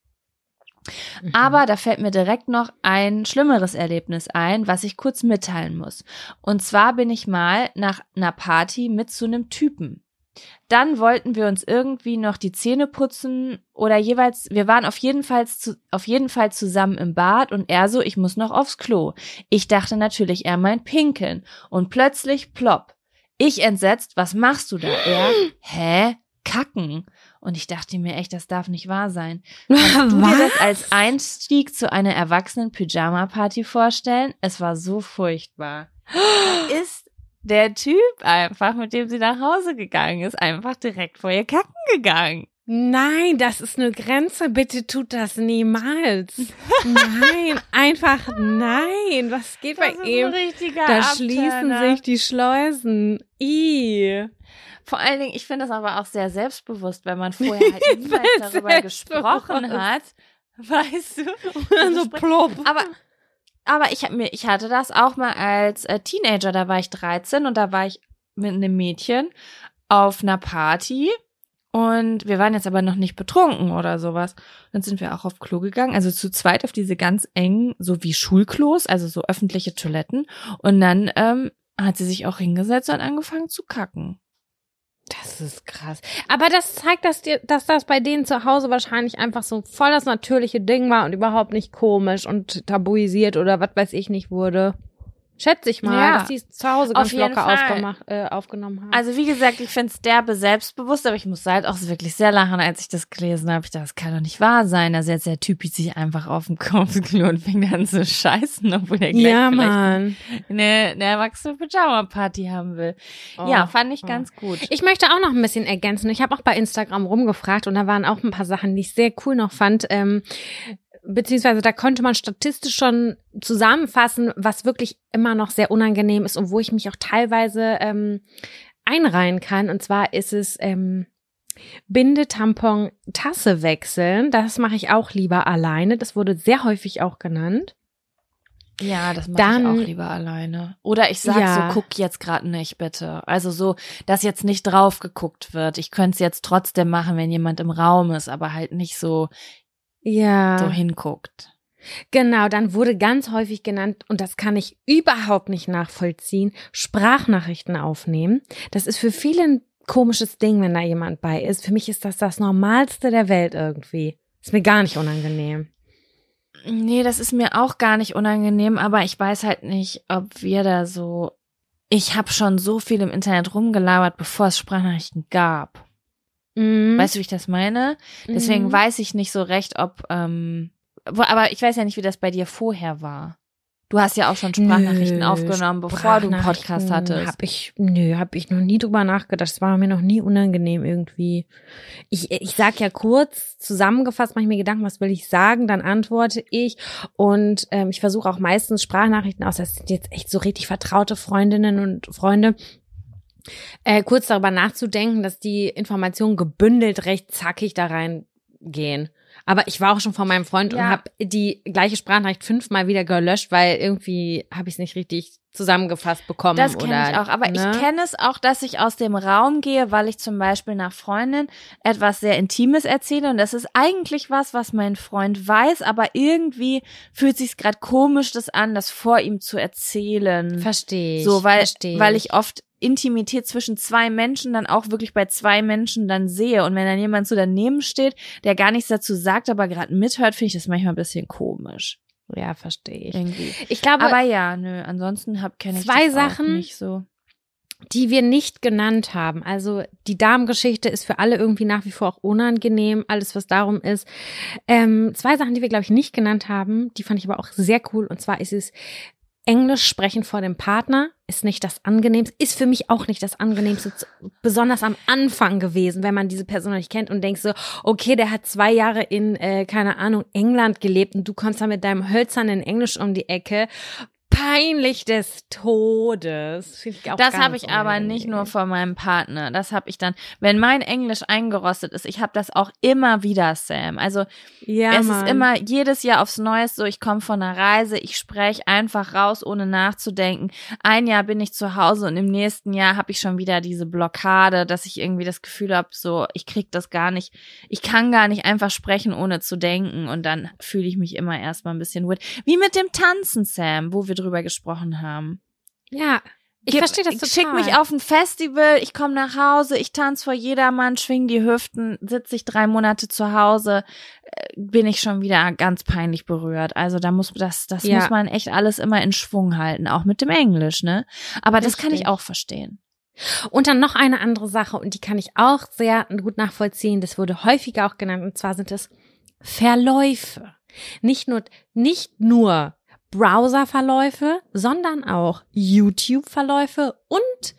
Aber da fällt mir direkt noch ein schlimmeres Erlebnis ein, was ich kurz mitteilen muss. Und zwar bin ich mal nach einer Party mit so einem Typen. Dann wollten wir uns irgendwie noch die Zähne putzen oder wir waren auf jeden Fall zusammen im Bad und er so, ich muss noch aufs Klo. Ich dachte natürlich, er meint pinkeln und plötzlich plopp. Ich entsetzt, was machst du da? Er, kacken. Und ich dachte mir echt, das darf nicht wahr sein. Kannst du dir das als Einstieg zu einer erwachsenen Pyjama-Party vorstellen? Es war so furchtbar. Ist der Typ einfach, mit dem sie nach Hause gegangen ist, einfach direkt vor ihr kacken gegangen. Nein, das ist eine Grenze. Bitte tut das niemals. Nein, einfach nein. Was geht bei ihm? Da schließen sich die Schleusen. Vor allen Dingen, ich finde das aber auch sehr selbstbewusst, wenn man vorher halt niemals darüber gesprochen hat. Weißt du? Und dann so plopp. aber ich hatte das auch mal als Teenager, da war ich 13 und da war ich mit einem Mädchen auf einer Party und wir waren jetzt aber noch nicht betrunken oder sowas. Dann sind wir auch auf Klo gegangen, also zu zweit auf diese ganz engen, so wie Schulklos, also so öffentliche Toiletten und dann hat sie sich auch hingesetzt und angefangen zu kacken. Das ist krass. Aber das zeigt, dass das bei denen zu Hause wahrscheinlich einfach so voll das natürliche Ding war und überhaupt nicht komisch und tabuisiert oder was weiß ich nicht wurde. Schätze ich mal, dass die es zu Hause ganz locker aufgenommen haben. Also wie gesagt, ich finde es derbe selbstbewusst, aber ich musste halt auch wirklich sehr lachen, als ich das gelesen habe. Ich dachte, das kann doch nicht wahr sein. Da setzt der Typ sich einfach auf den Kopfklo und fängt an zu scheißen, obwohl er gleich vielleicht eine erwachsene Pyjama-Party haben will. Ja, fand ich ganz gut. Ich möchte auch noch ein bisschen ergänzen. Ich habe auch bei Instagram rumgefragt und da waren auch ein paar Sachen, die ich sehr cool noch fand. Beziehungsweise da konnte man statistisch schon zusammenfassen, was wirklich immer noch sehr unangenehm ist und wo ich mich auch teilweise einreihen kann. Und zwar ist es Binde, Tampon, Tasse wechseln. Das mache ich auch lieber alleine. Das wurde sehr häufig auch genannt. Ja, das mache ich auch lieber alleine. Oder ich sag so, guck jetzt gerade nicht, bitte. Also so, dass jetzt nicht drauf geguckt wird. Ich könnte es jetzt trotzdem machen, wenn jemand im Raum ist, aber halt nicht so so hinguckt. Genau, dann wurde ganz häufig genannt, und das kann ich überhaupt nicht nachvollziehen, Sprachnachrichten aufnehmen. Das ist für viele ein komisches Ding, wenn da jemand bei ist. Für mich ist das Normalste der Welt irgendwie. Ist mir gar nicht unangenehm. Nee, das ist mir auch gar nicht unangenehm, aber ich weiß halt nicht, ob wir da so... Ich habe schon so viel im Internet rumgelabert, bevor es Sprachnachrichten gab. Weißt du, wie ich das meine? Deswegen weiß ich nicht so recht, ob, aber ich weiß ja nicht, wie das bei dir vorher war. Du hast ja auch schon Sprachnachrichten aufgenommen, bevor du einen Podcast hattest. Hab ich noch nie drüber nachgedacht. Das war mir noch nie unangenehm irgendwie. Ich sag ja kurz, zusammengefasst, mache ich mir Gedanken, was will ich sagen, dann antworte ich und ich versuche auch meistens Sprachnachrichten aus, das sind jetzt echt so richtig vertraute Freundinnen und Freunde, kurz darüber nachzudenken, dass die Informationen gebündelt recht zackig da reingehen. Aber ich war auch schon von meinem Freund und habe die gleiche Sprachnachricht 5-mal wieder gelöscht, weil irgendwie habe ich es nicht richtig zusammengefasst bekommen. Das kenne ich auch, aber ich kenne es auch, dass ich aus dem Raum gehe, weil ich zum Beispiel nach Freundin etwas sehr Intimes erzähle und das ist eigentlich was mein Freund weiß, aber irgendwie fühlt sich's gerade komisch das an, das vor ihm zu erzählen. Verstehe ich. So, weil ich oft Intimität zwischen zwei Menschen dann auch wirklich bei zwei Menschen dann sehe. Und wenn dann jemand so daneben steht, der gar nichts dazu sagt, aber gerade mithört, finde ich das manchmal ein bisschen komisch. Ja, verstehe ich. Irgendwie. Ich glaube, aber ansonsten kenne ich zwei das Sachen, auch nicht so. Die wir nicht genannt haben. Also die Darmgeschichte ist für alle irgendwie nach wie vor auch unangenehm, alles was darum ist. 2 Sachen, die wir, glaube ich, nicht genannt haben, die fand ich aber auch sehr cool. Und zwar ist es Englisch sprechen vor dem Partner ist nicht das Angenehmste, ist für mich auch nicht das Angenehmste, besonders am Anfang gewesen, wenn man diese Person nicht kennt und denkt so, okay, der hat 2 Jahre in, keine Ahnung, England gelebt und du kommst da mit deinem hölzernen Englisch um die Ecke. Peinlich des Todes. Das habe ich aber nicht nur von meinem Partner. Das habe ich dann, wenn mein Englisch eingerostet ist, ich habe das auch immer wieder, Sam. Also es ist immer jedes Jahr aufs Neues so, ich komme von einer Reise, ich spreche einfach raus, ohne nachzudenken. Ein Jahr bin ich zu Hause und im nächsten Jahr habe ich schon wieder diese Blockade, dass ich irgendwie das Gefühl habe, so, ich krieg das gar nicht, ich kann gar nicht einfach sprechen, ohne zu denken und dann fühle ich mich immer erstmal ein bisschen weird. Wie mit dem Tanzen, Sam, wo wir drüber gesprochen haben. Ja, ich verstehe das total. Schick mich auf ein Festival, ich komme nach Hause, ich tanze vor jedermann, schwing die Hüften, sitze ich 3 Monate zu Hause, bin ich schon wieder ganz peinlich berührt. Also da muss muss man echt alles immer in Schwung halten, auch mit dem Englisch, ne? Aber das kann ich auch verstehen. Und dann noch eine andere Sache und die kann ich auch sehr gut nachvollziehen. Das wurde häufiger auch genannt und zwar sind es Verläufe. Nicht nur Browser-Verläufe, sondern auch YouTube-Verläufe und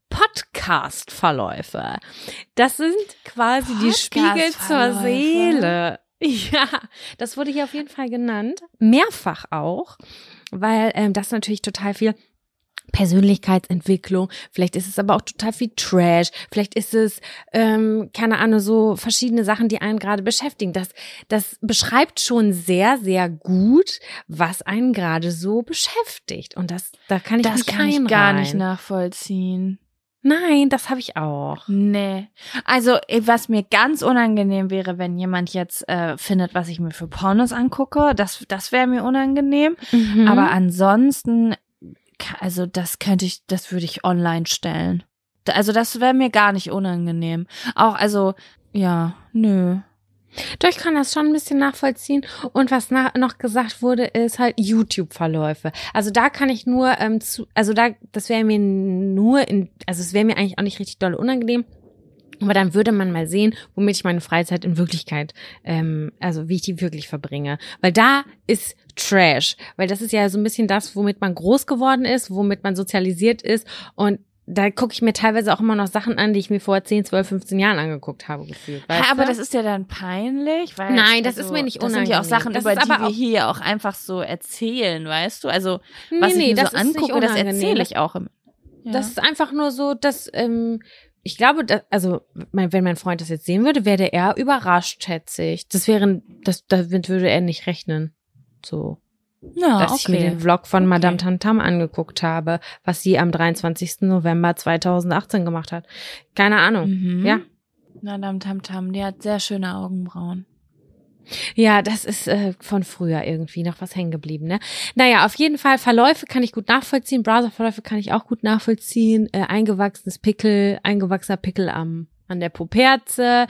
Podcast-Verläufe. Das sind quasi die Spiegel zur Seele. Ja, das wurde hier auf jeden Fall genannt. Mehrfach auch, weil das natürlich total viel Persönlichkeitsentwicklung, vielleicht ist es aber auch total viel Trash, vielleicht ist es, keine Ahnung, so verschiedene Sachen, die einen gerade beschäftigen. Das beschreibt schon sehr, sehr gut, was einen gerade so beschäftigt. Und da kann ich Das nicht kann ich gar nicht einreihen. nachvollziehen. Nein, das habe ich auch. Nee. Also, was mir ganz unangenehm wäre, wenn jemand jetzt findet, was ich mir für Pornos angucke, das wäre mir unangenehm. Mhm. Aber ansonsten, also das würde ich online stellen. Also das wäre mir gar nicht unangenehm. Auch, also, ja, nö. Doch, ich kann das schon ein bisschen nachvollziehen. Und was noch gesagt wurde, ist halt YouTube-Verläufe. Also da kann ich nur, das wäre mir es wäre mir eigentlich auch nicht richtig doll unangenehm. Aber dann würde man mal sehen, womit ich meine Freizeit in Wirklichkeit, wie ich die wirklich verbringe. Weil da ist Trash. Weil das ist ja so ein bisschen das, womit man groß geworden ist, womit man sozialisiert ist. Und da gucke ich mir teilweise auch immer noch Sachen an, die ich mir vor 10, 12, 15 Jahren angeguckt habe, gefühlt. Weißt Aber du? das ist ja dann peinlich, weil Nein, das ist mir nicht das sind ja auch unangenehm. Sachen, Das über ist die aber wir hier ja auch einfach so erzählen, weißt du? Also Nee, was ich mir das so ist nicht angucke, das unangenehm. erzähle ich auch. Ja. Das ist einfach nur so, dass ich glaube, wenn mein Freund das jetzt sehen würde, wäre er überrascht, schätze ich. Damit würde er nicht rechnen. So. Ja, Dass ich mir den Vlog von Madame Tantam angeguckt habe, was sie am 23. November 2018 gemacht hat. Keine Ahnung. Mhm. Ja. Madame Tamtam, die hat sehr schöne Augenbrauen. Ja, das ist von früher irgendwie noch was hängen geblieben, ne? Naja, auf jeden Fall, Verläufe kann ich gut nachvollziehen, Browserverläufe kann ich auch gut nachvollziehen, eingewachsener Pickel an der Puperze,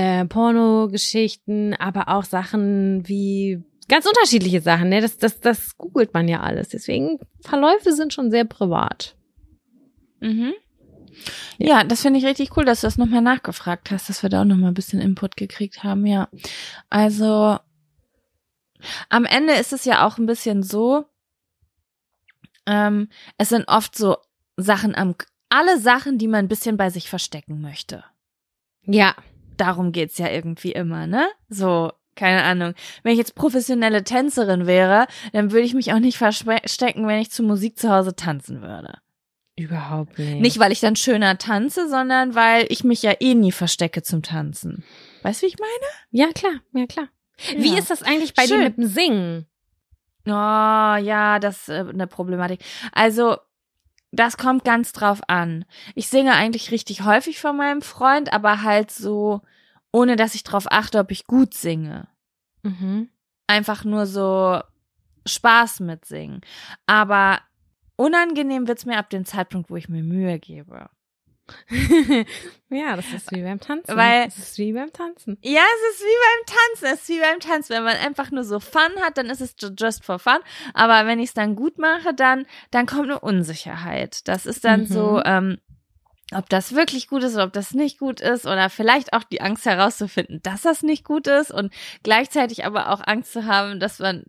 Pornogeschichten, aber auch Sachen wie ganz unterschiedliche Sachen, ne? Das googelt man ja alles. Deswegen, Verläufe sind schon sehr privat. Mhm. Ja, das finde ich richtig cool, dass du das nochmal nachgefragt hast, dass wir da auch nochmal ein bisschen Input gekriegt haben, ja. Also, am Ende ist es ja auch ein bisschen so, es sind oft so alle Sachen, die man ein bisschen bei sich verstecken möchte. Ja. Darum geht's ja irgendwie immer, ne? So, keine Ahnung. Wenn ich jetzt professionelle Tänzerin wäre, dann würde ich mich auch nicht verstecken, wenn ich zu Musik zu Hause tanzen würde. Überhaupt nicht. Nicht, weil ich dann schöner tanze, sondern weil ich mich ja eh nie verstecke zum Tanzen. Weißt du, wie ich meine? Ja, klar, ja, klar. Ja. Wie ist das eigentlich bei dir mit dem Singen? Oh, ja, das ist eine Problematik. Also, das kommt ganz drauf an. Ich singe eigentlich richtig häufig von meinem Freund, aber halt so, ohne dass ich drauf achte, ob ich gut singe. Mhm. Einfach nur so Spaß mit singen. Aber unangenehm wird's mir ab dem Zeitpunkt, wo ich mir Mühe gebe. Ja, das ist wie beim Tanzen. Weil, das ist wie beim Tanzen. Ja, es ist wie beim Tanzen. Wenn man einfach nur so Fun hat, dann ist es just for fun. Aber wenn ich es dann gut mache, dann kommt eine Unsicherheit. Das ist dann so, ob das wirklich gut ist oder ob das nicht gut ist oder vielleicht auch die Angst herauszufinden, dass das nicht gut ist und gleichzeitig aber auch Angst zu haben, dass man,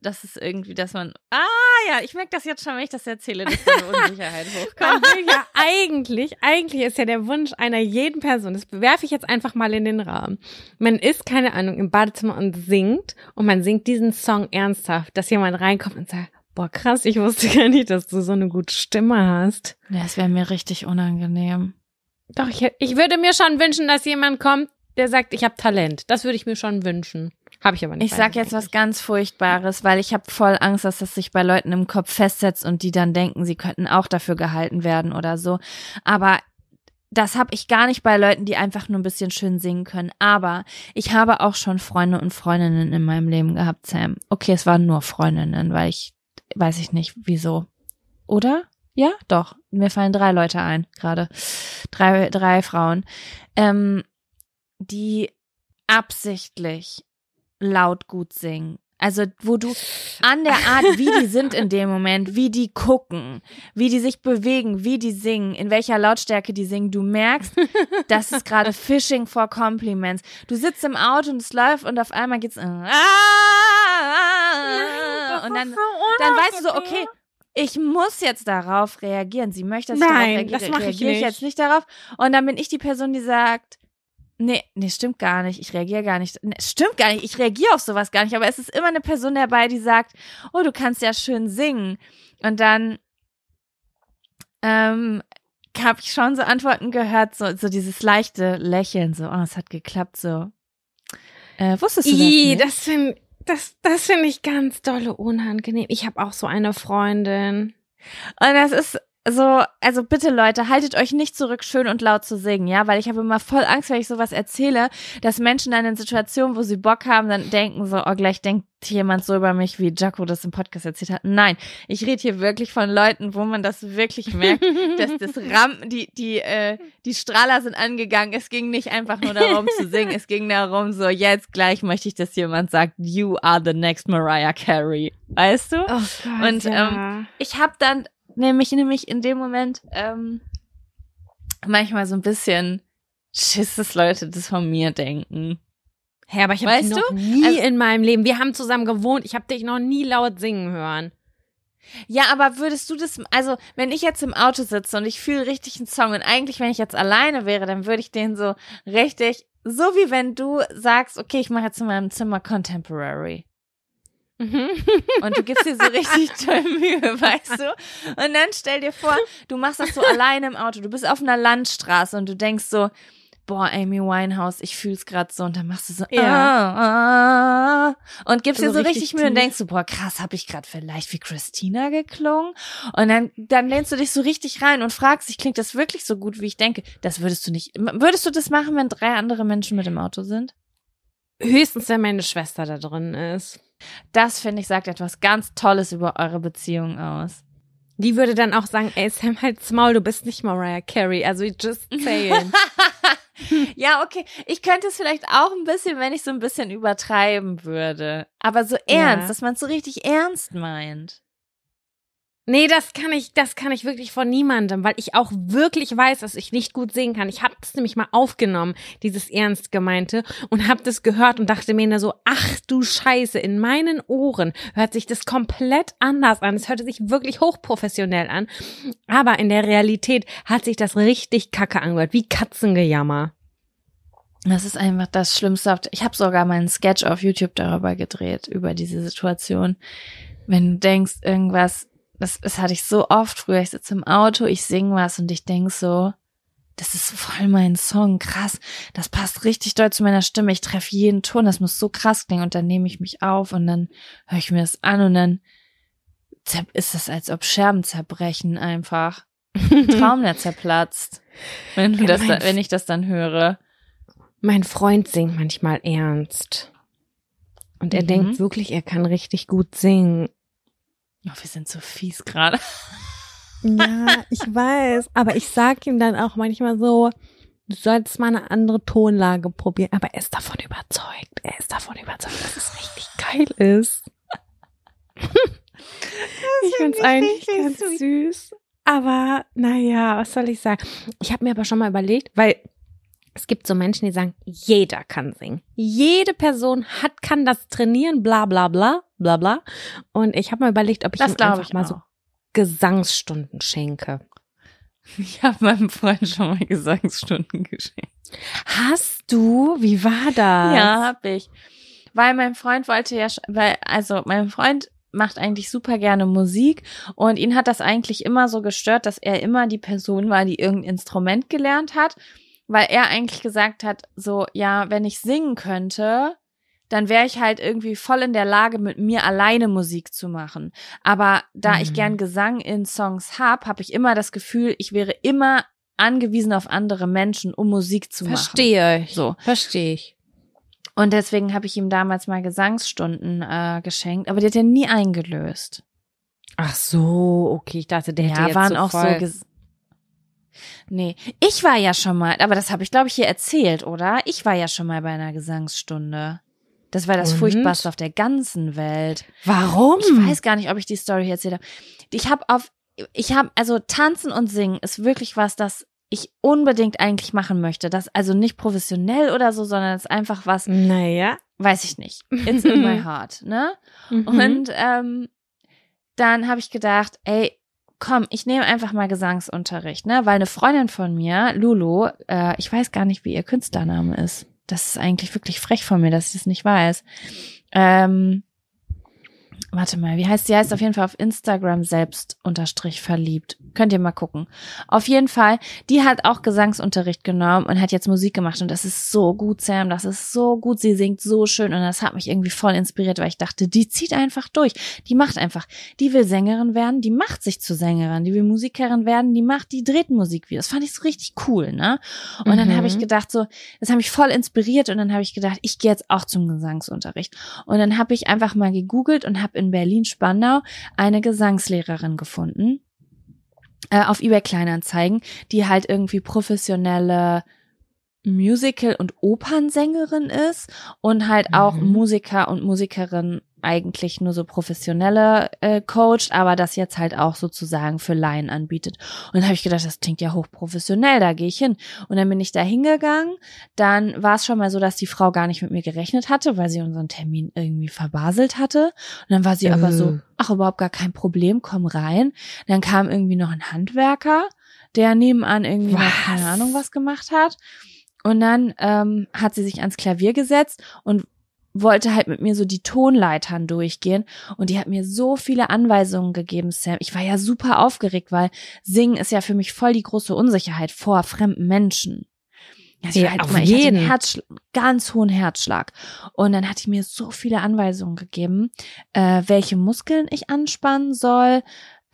ich merke das jetzt schon, wenn ich das erzähle, dass da eine Unsicherheit hochkommt. Man will ja eigentlich ist ja der Wunsch einer jeden Person, das werfe ich jetzt einfach mal in den Raum. Man ist, keine Ahnung, im Badezimmer und man singt diesen Song ernsthaft, dass jemand reinkommt und sagt, boah, krass, ich wusste gar nicht, dass du so eine gute Stimme hast. Ja, das wäre mir richtig unangenehm. Doch, ich würde mir schon wünschen, dass jemand kommt, der sagt, ich habe Talent. Das würde ich mir schon wünschen. Habe ich aber nicht. Ich sag jetzt was ganz Furchtbares, weil ich habe voll Angst, dass das sich bei Leuten im Kopf festsetzt und die dann denken, sie könnten auch dafür gehalten werden oder so. Aber das habe ich gar nicht bei Leuten, die einfach nur ein bisschen schön singen können. Aber ich habe auch schon Freunde und Freundinnen in meinem Leben gehabt, Sam. Okay, es waren nur Freundinnen, weil weiß ich nicht, wieso. Oder? Ja, doch. Mir fallen 3 Leute ein, gerade. 3 Frauen, die absichtlich laut gut singen. Also, wo du an der Art, wie die sind in dem Moment, wie die gucken, wie die sich bewegen, wie die singen, in welcher Lautstärke die singen, du merkst, das ist gerade Fishing for Compliments. Du sitzt im Auto und es läuft und auf einmal geht's und dann weißt du so, okay, ich muss jetzt darauf reagieren. Sie möchte, dass ich darauf reagiere. Das mache ich reagiere ich jetzt nicht darauf. Und dann bin ich die Person, die sagt, nee, stimmt gar nicht. Ich reagiere gar nicht. Nee, stimmt gar nicht. Ich reagiere auf sowas gar nicht. Aber es ist immer eine Person dabei, die sagt, oh, du kannst ja schön singen. Und dann habe ich schon so Antworten gehört, so dieses leichte Lächeln, so, es hat geklappt, so. Wusstest du das nicht? Das finde ich ganz dolle unangenehm. Ich habe auch so eine Freundin. Und das ist so, also bitte Leute, haltet euch nicht zurück, schön und laut zu singen, ja, weil ich habe immer voll Angst, wenn ich sowas erzähle, dass Menschen dann in Situationen, wo sie Bock haben, dann denken so, gleich denkt jemand so über mich, wie Jaco das im Podcast erzählt hat. Nein, ich rede hier wirklich von Leuten, wo man das wirklich merkt, dass das die Strahler sind angegangen. Es ging nicht einfach nur darum zu singen, es ging darum so, jetzt gleich möchte ich, dass jemand sagt, you are the next Mariah Carey. Weißt du? Oh Gott, und ja. ich habe dann nämlich in dem Moment manchmal so ein bisschen Schiss, dass Leute das von mir denken. Hä, aber ich habe dich noch nie in meinem Leben, wir haben zusammen gewohnt, ich habe dich noch nie laut singen hören. Ja, aber würdest du das, also wenn ich jetzt im Auto sitze und ich fühle richtig einen Song und eigentlich, wenn ich jetzt alleine wäre, dann würde ich den so richtig, so wie wenn du sagst, okay, ich mache jetzt in meinem Zimmer Contemporary. Und du gibst dir so richtig toll Mühe, weißt du? Und dann stell dir vor, du machst das so alleine im Auto, du bist auf einer Landstraße und du denkst so, boah, Amy Winehouse, ich fühl's gerade so, und dann machst du so, und gibst dir so richtig Mühe und denkst so, boah, krass, hab ich gerade vielleicht wie Christina geklungen? Und dann lehnst du dich so richtig rein und fragst dich, klingt das wirklich so gut, wie ich denke? Das würdest du nicht, würdest du das machen, wenn 3 andere Menschen mit im Auto sind? Höchstens, wenn meine Schwester da drin ist. Das, finde ich, sagt etwas ganz Tolles über eure Beziehung aus. Die würde dann auch sagen, ey Sam, halt's Maul, du bist nicht Mariah Carey, also just saying. Ja, okay, ich könnte es vielleicht auch ein bisschen, wenn ich so ein bisschen übertreiben würde. Aber so ernst, dass man es so richtig ernst meint. Nee, das kann ich wirklich von niemandem, weil ich auch wirklich weiß, dass ich nicht gut singen kann. Ich habe das nämlich mal aufgenommen, dieses ernst gemeinte, und habe das gehört und dachte mir nur so, ach du Scheiße, in meinen Ohren hört sich das komplett anders an. Es hörte sich wirklich hochprofessionell an, aber in der Realität hat sich das richtig kacke angehört, wie Katzengejammer. Das ist einfach das Schlimmste. Ich habe sogar meinen Sketch auf YouTube darüber gedreht, über diese Situation. Wenn du denkst, irgendwas, das hatte ich so oft früher, ich sitze im Auto, ich singe was und ich denk so, das ist voll mein Song, krass, das passt richtig doll zu meiner Stimme, ich treffe jeden Ton, das muss so krass klingen, und dann nehme ich mich auf und dann höre ich mir das an und dann ist das, als ob Scherben zerbrechen einfach. Ein Traum, der zerplatzt, wenn ich das dann höre. Mein Freund singt manchmal ernst und er denkt wirklich, er kann richtig gut singen. Oh, wir sind so fies gerade. Ja, ich weiß. Aber ich sag ihm dann auch manchmal so, du solltest mal eine andere Tonlage probieren. Aber er ist davon überzeugt. Dass es richtig geil ist. Ich find's eigentlich ganz süß. Aber naja, was soll ich sagen? Ich habe mir aber schon mal überlegt, weil es gibt so Menschen, die sagen, jeder kann singen. Jede Person kann das trainieren, bla bla bla, bla bla. Und ich habe mir überlegt, ob ich ihm einfach mal so Gesangsstunden schenke. Ich habe meinem Freund schon mal Gesangsstunden geschenkt. Hast du? Wie war das? Ja, hab ich. Weil mein Freund mein Freund macht eigentlich super gerne Musik, und ihn hat das eigentlich immer so gestört, dass er immer die Person war, die irgendein Instrument gelernt hat. Weil er eigentlich gesagt hat, so, ja, wenn ich singen könnte, dann wäre ich halt irgendwie voll in der Lage, mit mir alleine Musik zu machen. Aber da ich gern Gesang in Songs habe ich immer das Gefühl, ich wäre immer angewiesen auf andere Menschen, um Musik zu machen. Verstehe ich. Und deswegen habe ich ihm damals mal Gesangsstunden geschenkt, aber die hat er nie eingelöst. Ach so, okay, ich dachte, der hätte jetzt waren so auch voll so Nee, ich war ja schon mal, aber das habe ich, glaube ich, hier erzählt, oder? Ich war ja schon mal bei einer Gesangsstunde. Das war das Furchtbarste auf der ganzen Welt. Warum? Ich weiß gar nicht, ob ich die Story hier erzählt habe. Also Tanzen und Singen ist wirklich was, das ich unbedingt eigentlich machen möchte. Das also nicht professionell oder so, sondern es ist einfach was, weiß ich nicht. It's in my heart, ne? Und dann habe ich gedacht, ey, komm, ich nehme einfach mal Gesangsunterricht, ne? Weil eine Freundin von mir, Lulu, ich weiß gar nicht, wie ihr Künstlername ist. Das ist eigentlich wirklich frech von mir, dass ich das nicht weiß. Warte mal, wie heißt sie? Heißt auf jeden Fall auf Instagram selbst _verliebt. Könnt ihr mal gucken. Auf jeden Fall, die hat auch Gesangsunterricht genommen und hat jetzt Musik gemacht und das ist so gut, Sam, das ist so gut, sie singt so schön und das hat mich irgendwie voll inspiriert, weil ich dachte, die zieht einfach durch, die macht einfach, die will Sängerin werden, die macht sich zu Sängerin, die will Musikerin werden, die dreht Musikvideos. Das fand ich so richtig cool, ne? Und dann habe ich gedacht so, das hat mich voll inspiriert und dann habe ich gedacht, ich gehe jetzt auch zum Gesangsunterricht. Und dann habe ich einfach mal gegoogelt und habe in Berlin-Spandau eine Gesangslehrerin gefunden, auf eBay Kleinanzeigen, die halt irgendwie professionelle Musical- und Opernsängerin ist und halt auch Musiker und Musikerin eigentlich nur so professionelle coacht, aber das jetzt halt auch sozusagen für Laien anbietet. Und dann habe ich gedacht, das klingt ja hochprofessionell, da gehe ich hin. Und dann bin ich da hingegangen, dann war es schon mal so, dass die Frau gar nicht mit mir gerechnet hatte, weil sie unseren Termin irgendwie verbaselt hatte. Und dann war sie aber so, ach, überhaupt gar kein Problem, komm rein. Dann kam irgendwie noch ein Handwerker, der nebenan irgendwie noch keine Ahnung was gemacht hat. Und dann hat sie sich ans Klavier gesetzt und wollte halt mit mir so die Tonleitern durchgehen und die hat mir so viele Anweisungen gegeben, Sam. Ich war ja super aufgeregt, weil Singen ist ja für mich voll die große Unsicherheit vor fremden Menschen. Also ich hatte einen ganz hohen Herzschlag. Und dann hat die mir so viele Anweisungen gegeben, welche Muskeln ich anspannen soll,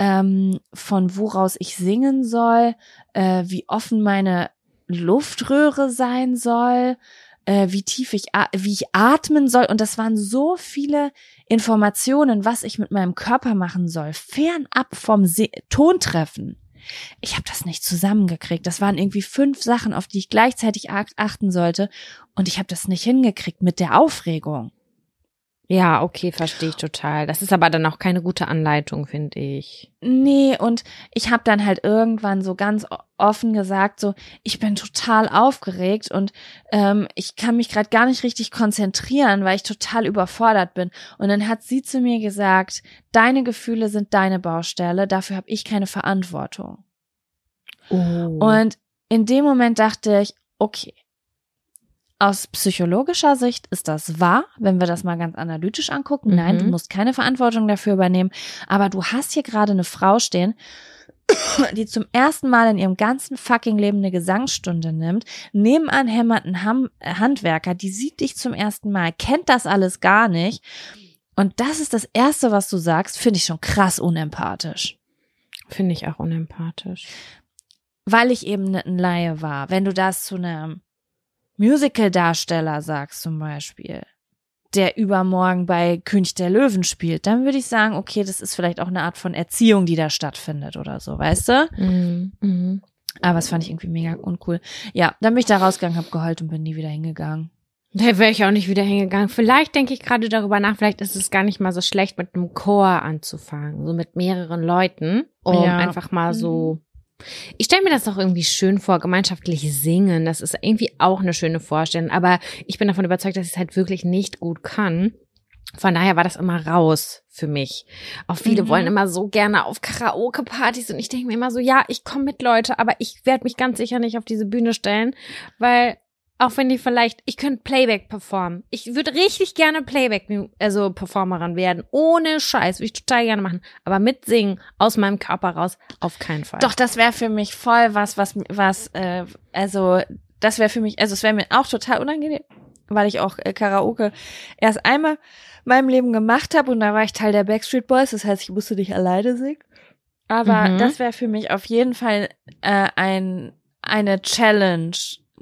von woraus ich singen soll, wie offen meine Luftröhre sein soll, wie tief wie ich atmen soll. Und das waren so viele Informationen, was ich mit meinem Körper machen soll, fernab vom Tontreffen. Ich habe das nicht zusammengekriegt. Das waren irgendwie 5 Sachen, auf die ich gleichzeitig achten sollte. Und ich habe das nicht hingekriegt mit der Aufregung. Ja, okay, verstehe ich total. Das ist aber dann auch keine gute Anleitung, finde ich. Nee, und ich habe dann halt irgendwann so ganz offen gesagt, so, ich bin total aufgeregt und ich kann mich gerade gar nicht richtig konzentrieren, weil ich total überfordert bin. Und dann hat sie zu mir gesagt, deine Gefühle sind deine Baustelle, dafür habe ich keine Verantwortung. Oh. Und in dem Moment dachte ich, okay, aus psychologischer Sicht ist das wahr, wenn wir das mal ganz analytisch angucken. Nein, du musst keine Verantwortung dafür übernehmen, aber du hast hier gerade eine Frau stehen, die zum ersten Mal in ihrem ganzen fucking Leben eine Gesangsstunde nimmt. Nebenan hämmert ein Handwerker, die sieht dich zum ersten Mal, kennt das alles gar nicht. Und das ist das Erste, was du sagst, finde ich schon krass unempathisch. Finde ich auch unempathisch. Weil ich eben ein Laie war. Wenn du das zu einem Musical-Darsteller sagst zum Beispiel, der übermorgen bei König der Löwen spielt, dann würde ich sagen, okay, das ist vielleicht auch eine Art von Erziehung, die da stattfindet oder so, weißt du? Mhm. Aber das fand ich irgendwie mega uncool. Ja, dann bin ich da rausgegangen, hab geheult und bin nie wieder hingegangen. Da wäre ich auch nicht wieder hingegangen. Vielleicht denke ich gerade darüber nach, vielleicht ist es gar nicht mal so schlecht, mit einem Chor anzufangen, so mit mehreren Leuten, um einfach mal so. Ich stelle mir das auch irgendwie schön vor, gemeinschaftlich singen. Das ist irgendwie auch eine schöne Vorstellung. Aber ich bin davon überzeugt, dass ich es halt wirklich nicht gut kann. Von daher war das immer raus für mich. Auch viele wollen immer so gerne auf Karaoke-Partys und ich denke mir immer so, ja, ich komme mit, Leute, aber ich werde mich ganz sicher nicht auf diese Bühne stellen, weil auch wenn die vielleicht, ich könnte Playback performen. Ich würde richtig gerne Performerin werden. Ohne Scheiß, würde ich total gerne machen. Aber mit Singen aus meinem Körper raus, auf keinen Fall. Doch, das wäre für mich voll das wäre für mich, also es wäre mir auch total unangenehm, weil ich auch Karaoke erst einmal in meinem Leben gemacht habe und da war ich Teil der Backstreet Boys, das heißt, ich musste nicht alleine singen. Aber das wäre für mich auf jeden Fall eine Challenge,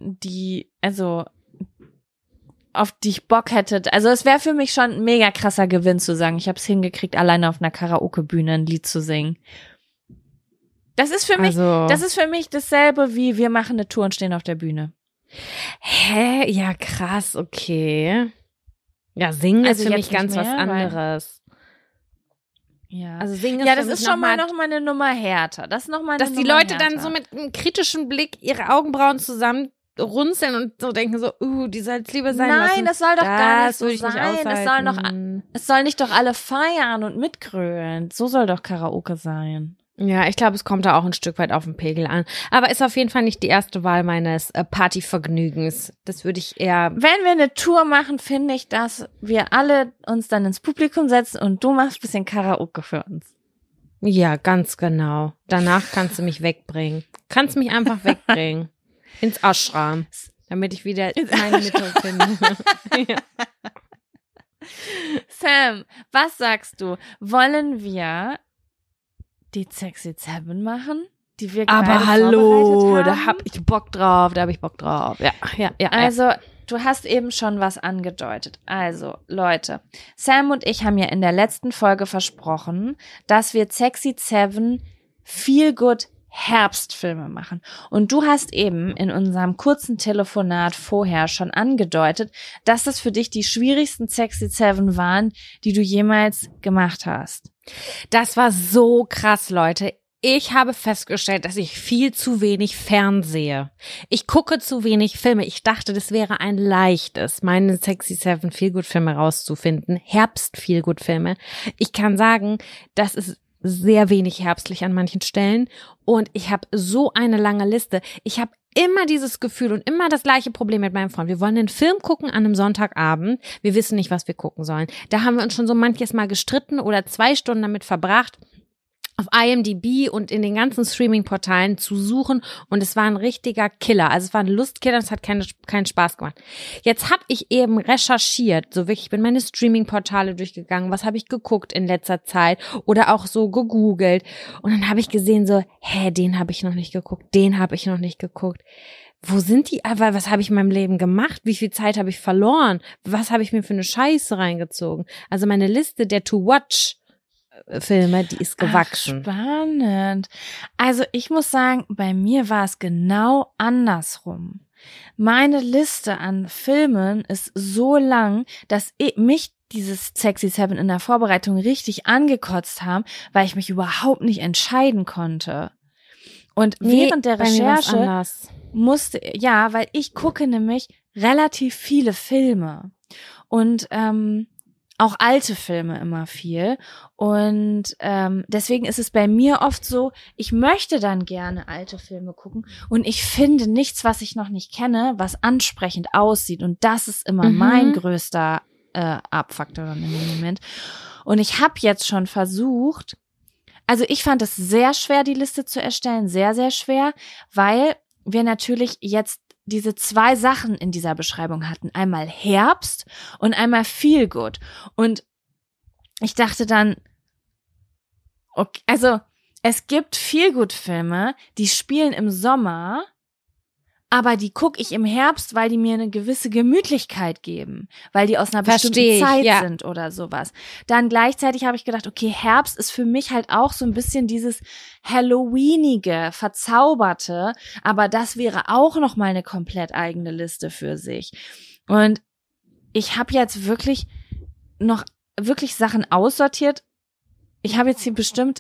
auf die ich Bock hätte. Also es wäre für mich schon ein mega krasser Gewinn zu sagen, ich habe es hingekriegt, alleine auf einer Karaoke-Bühne ein Lied zu singen. Das ist für mich dasselbe wie wir machen eine Tour und stehen auf der Bühne. Hä? Ja, krass, okay. Ja, singen ist für mich ganz was anderes. Ja. Also singen ist das ist schon mal noch mal eine Nummer härter. Das ist noch mal eine Nummer härter. Dass die Leute dann so mit einem kritischen Blick ihre Augenbrauen zusammen runzeln und so denken so, die soll jetzt lieber sein lassen. Nein, das soll doch gar nicht so sein. Es soll nicht doch alle feiern und mitgrölen. So soll doch Karaoke sein. Ja, ich glaube, es kommt da auch ein Stück weit auf den Pegel an. Aber ist auf jeden Fall nicht die erste Wahl meines Partyvergnügens. Das würde ich eher... Wenn wir eine Tour machen, finde ich, dass wir alle uns dann ins Publikum setzen und du machst ein bisschen Karaoke für uns. Ja, ganz genau. Danach kannst du mich wegbringen. Kannst mich einfach wegbringen. Ins Ashram. Damit ich wieder meine Mitte finde. Ja. Sam, was sagst du? Wollen wir die Sexy 7 machen, die wir gerade Aber hallo, vorbereitet haben? da hab ich Bock drauf, Ja. Also, du hast eben schon was angedeutet. Also, Leute, Sam und ich haben ja in der letzten Folge versprochen, dass wir Sexy 7 Feel Good Herbstfilme machen. Und du hast eben in unserem kurzen Telefonat vorher schon angedeutet, dass das für dich die schwierigsten Sexy 7 waren, die du jemals gemacht hast. Das war so krass, Leute. Ich habe festgestellt, dass ich viel zu wenig fernsehe. Ich gucke zu wenig Filme. Ich dachte, das wäre ein leichtes, meine Sexy 7 Feelgood-Filme rauszufinden. Herbst-Feelgood-Filme. Ich kann sagen, das ist sehr wenig herbstlich an manchen Stellen. Und ich habe so eine lange Liste. Ich habe immer dieses Gefühl und immer das gleiche Problem mit meinem Freund. Wir wollen einen Film gucken an einem Sonntagabend. Wir wissen nicht, was wir gucken sollen. Da haben wir uns schon so manches Mal gestritten oder 2 Stunden damit verbracht, auf IMDb und in den ganzen Streaming-Portalen zu suchen, und es war ein richtiger Killer. Also es war ein Lustkiller und es hat keinen Spaß gemacht. Jetzt habe ich eben recherchiert, so wirklich, ich bin meine Streaming-Portale durchgegangen, was habe ich geguckt in letzter Zeit oder auch so gegoogelt, und dann habe ich gesehen so, den habe ich noch nicht geguckt, den habe ich noch nicht geguckt. Wo sind die? Aber was habe ich in meinem Leben gemacht? Wie viel Zeit habe ich verloren? Was habe ich mir für eine Scheiße reingezogen? Also meine Liste der To-Watch Filme, die ist gewachsen. Ach, spannend. Also ich muss sagen, bei mir war es genau andersrum. Meine Liste an Filmen ist so lang, dass mich dieses Sexy 7 in der Vorbereitung richtig angekotzt haben, weil ich mich überhaupt nicht entscheiden konnte. Und während der Recherche weil ich gucke nämlich relativ viele Filme und auch alte Filme immer viel, und deswegen ist es bei mir oft so, ich möchte dann gerne alte Filme gucken und ich finde nichts, was ich noch nicht kenne, was ansprechend aussieht, und das ist immer mein größter Abfaktor dann in dem Moment. Und ich habe jetzt schon versucht, also ich fand es sehr schwer, die Liste zu erstellen, sehr, sehr schwer, weil wir natürlich jetzt diese 2 Sachen in dieser Beschreibung hatten. Einmal Herbst und einmal Feel Good. Und ich dachte dann, okay, also es gibt Feel Good Filme, die spielen im Sommer, aber die gucke ich im Herbst, weil die mir eine gewisse Gemütlichkeit geben, weil die aus einer bestimmten Zeit sind oder sowas. Dann gleichzeitig habe ich gedacht, okay, Herbst ist für mich halt auch so ein bisschen dieses Halloweenige, Verzauberte, aber das wäre auch noch mal eine komplett eigene Liste für sich. Und ich habe jetzt wirklich Sachen aussortiert. Ich habe jetzt hier bestimmt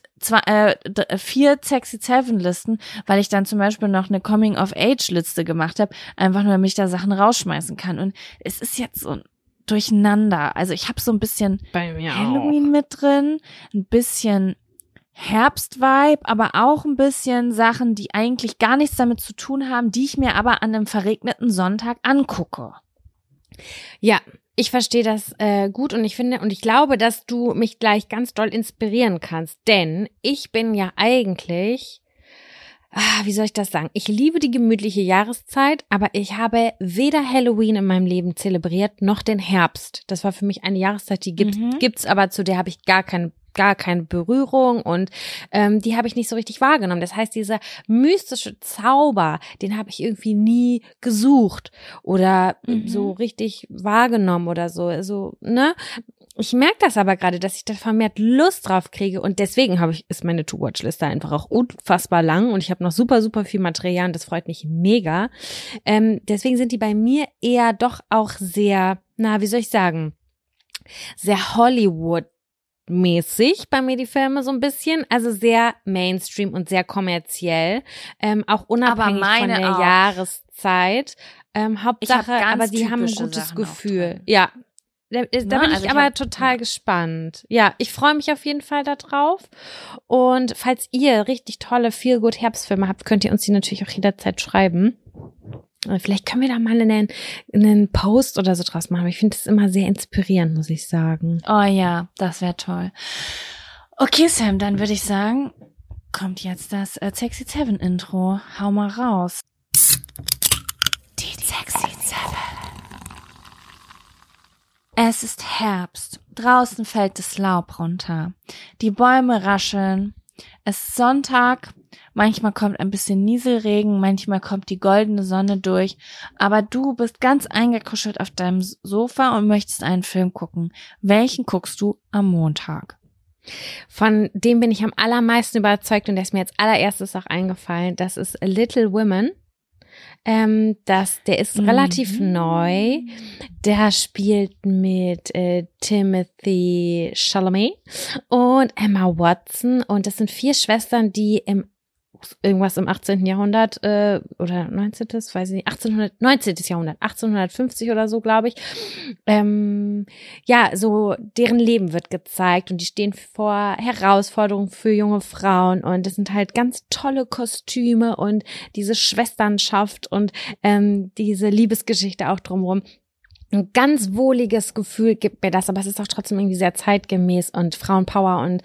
4 Sexy 7 Listen, weil ich dann zum Beispiel noch eine Coming-of-Age-Liste gemacht habe, einfach nur, damit ich da Sachen rausschmeißen kann. Und es ist jetzt so ein Durcheinander. Also ich habe so ein bisschen Halloween mit drin, ein bisschen Herbst-Vibe, aber auch ein bisschen Sachen, die eigentlich gar nichts damit zu tun haben, die ich mir aber an einem verregneten Sonntag angucke. Ja, ich verstehe das gut, und ich glaube, dass du mich gleich ganz doll inspirieren kannst, denn ich bin ja eigentlich, wie soll ich das sagen? Ich liebe die gemütliche Jahreszeit, aber ich habe weder Halloween in meinem Leben zelebriert, noch den Herbst. Das war für mich eine Jahreszeit, die gibt's, aber zu der habe ich gar keine Berührung, und die habe ich nicht so richtig wahrgenommen. Das heißt, dieser mystische Zauber, den habe ich irgendwie nie gesucht oder so richtig wahrgenommen oder so. Also, ne? Ich merke das aber gerade, dass ich da vermehrt Lust drauf kriege, und deswegen ist meine To-Watch-Liste einfach auch unfassbar lang, und ich habe noch super, super viel Material, und das freut mich mega. Deswegen sind die bei mir eher doch auch sehr, wie soll ich sagen, sehr Hollywood-mäßig bei mir die Filme so ein bisschen, also sehr Mainstream und sehr kommerziell, auch unabhängig von der Jahreszeit. Hauptsache, aber die haben ein gutes Gefühl. Ja, Da bin ich aber total gespannt. Ja, ich freue mich auf jeden Fall da drauf. Und falls ihr richtig tolle Feel-Good-Herbstfilme habt, könnt ihr uns die natürlich auch jederzeit schreiben. Vielleicht können wir da mal einen Post oder so draus machen. Ich finde das immer sehr inspirierend, muss ich sagen. Oh ja, das wäre toll. Okay, Sam, dann würde ich sagen, kommt jetzt das Sexy 7 Intro. Hau mal raus. Die Sexy 7. Es ist Herbst. Draußen fällt das Laub runter. Die Bäume rascheln. Es ist Sonntag. Manchmal kommt ein bisschen Nieselregen, manchmal kommt die goldene Sonne durch. Aber du bist ganz eingekuschelt auf deinem Sofa und möchtest einen Film gucken. Welchen guckst du am Montag? Von dem bin ich am allermeisten überzeugt und der ist mir als allererstes auch eingefallen. Das ist Little Women. Der ist relativ neu. Der spielt mit Timothy Chalamet und Emma Watson. Und das sind 4 Schwestern, die irgendwas im 18. Jahrhundert oder 19. weiß ich nicht, 19. Jahrhundert, 1850 oder so, glaube ich. So deren Leben wird gezeigt und die stehen vor Herausforderungen für junge Frauen und es sind halt ganz tolle Kostüme und diese Schwesternschaft und diese Liebesgeschichte auch drumherum. Ein ganz wohliges Gefühl gibt mir das, aber es ist auch trotzdem irgendwie sehr zeitgemäß und Frauenpower und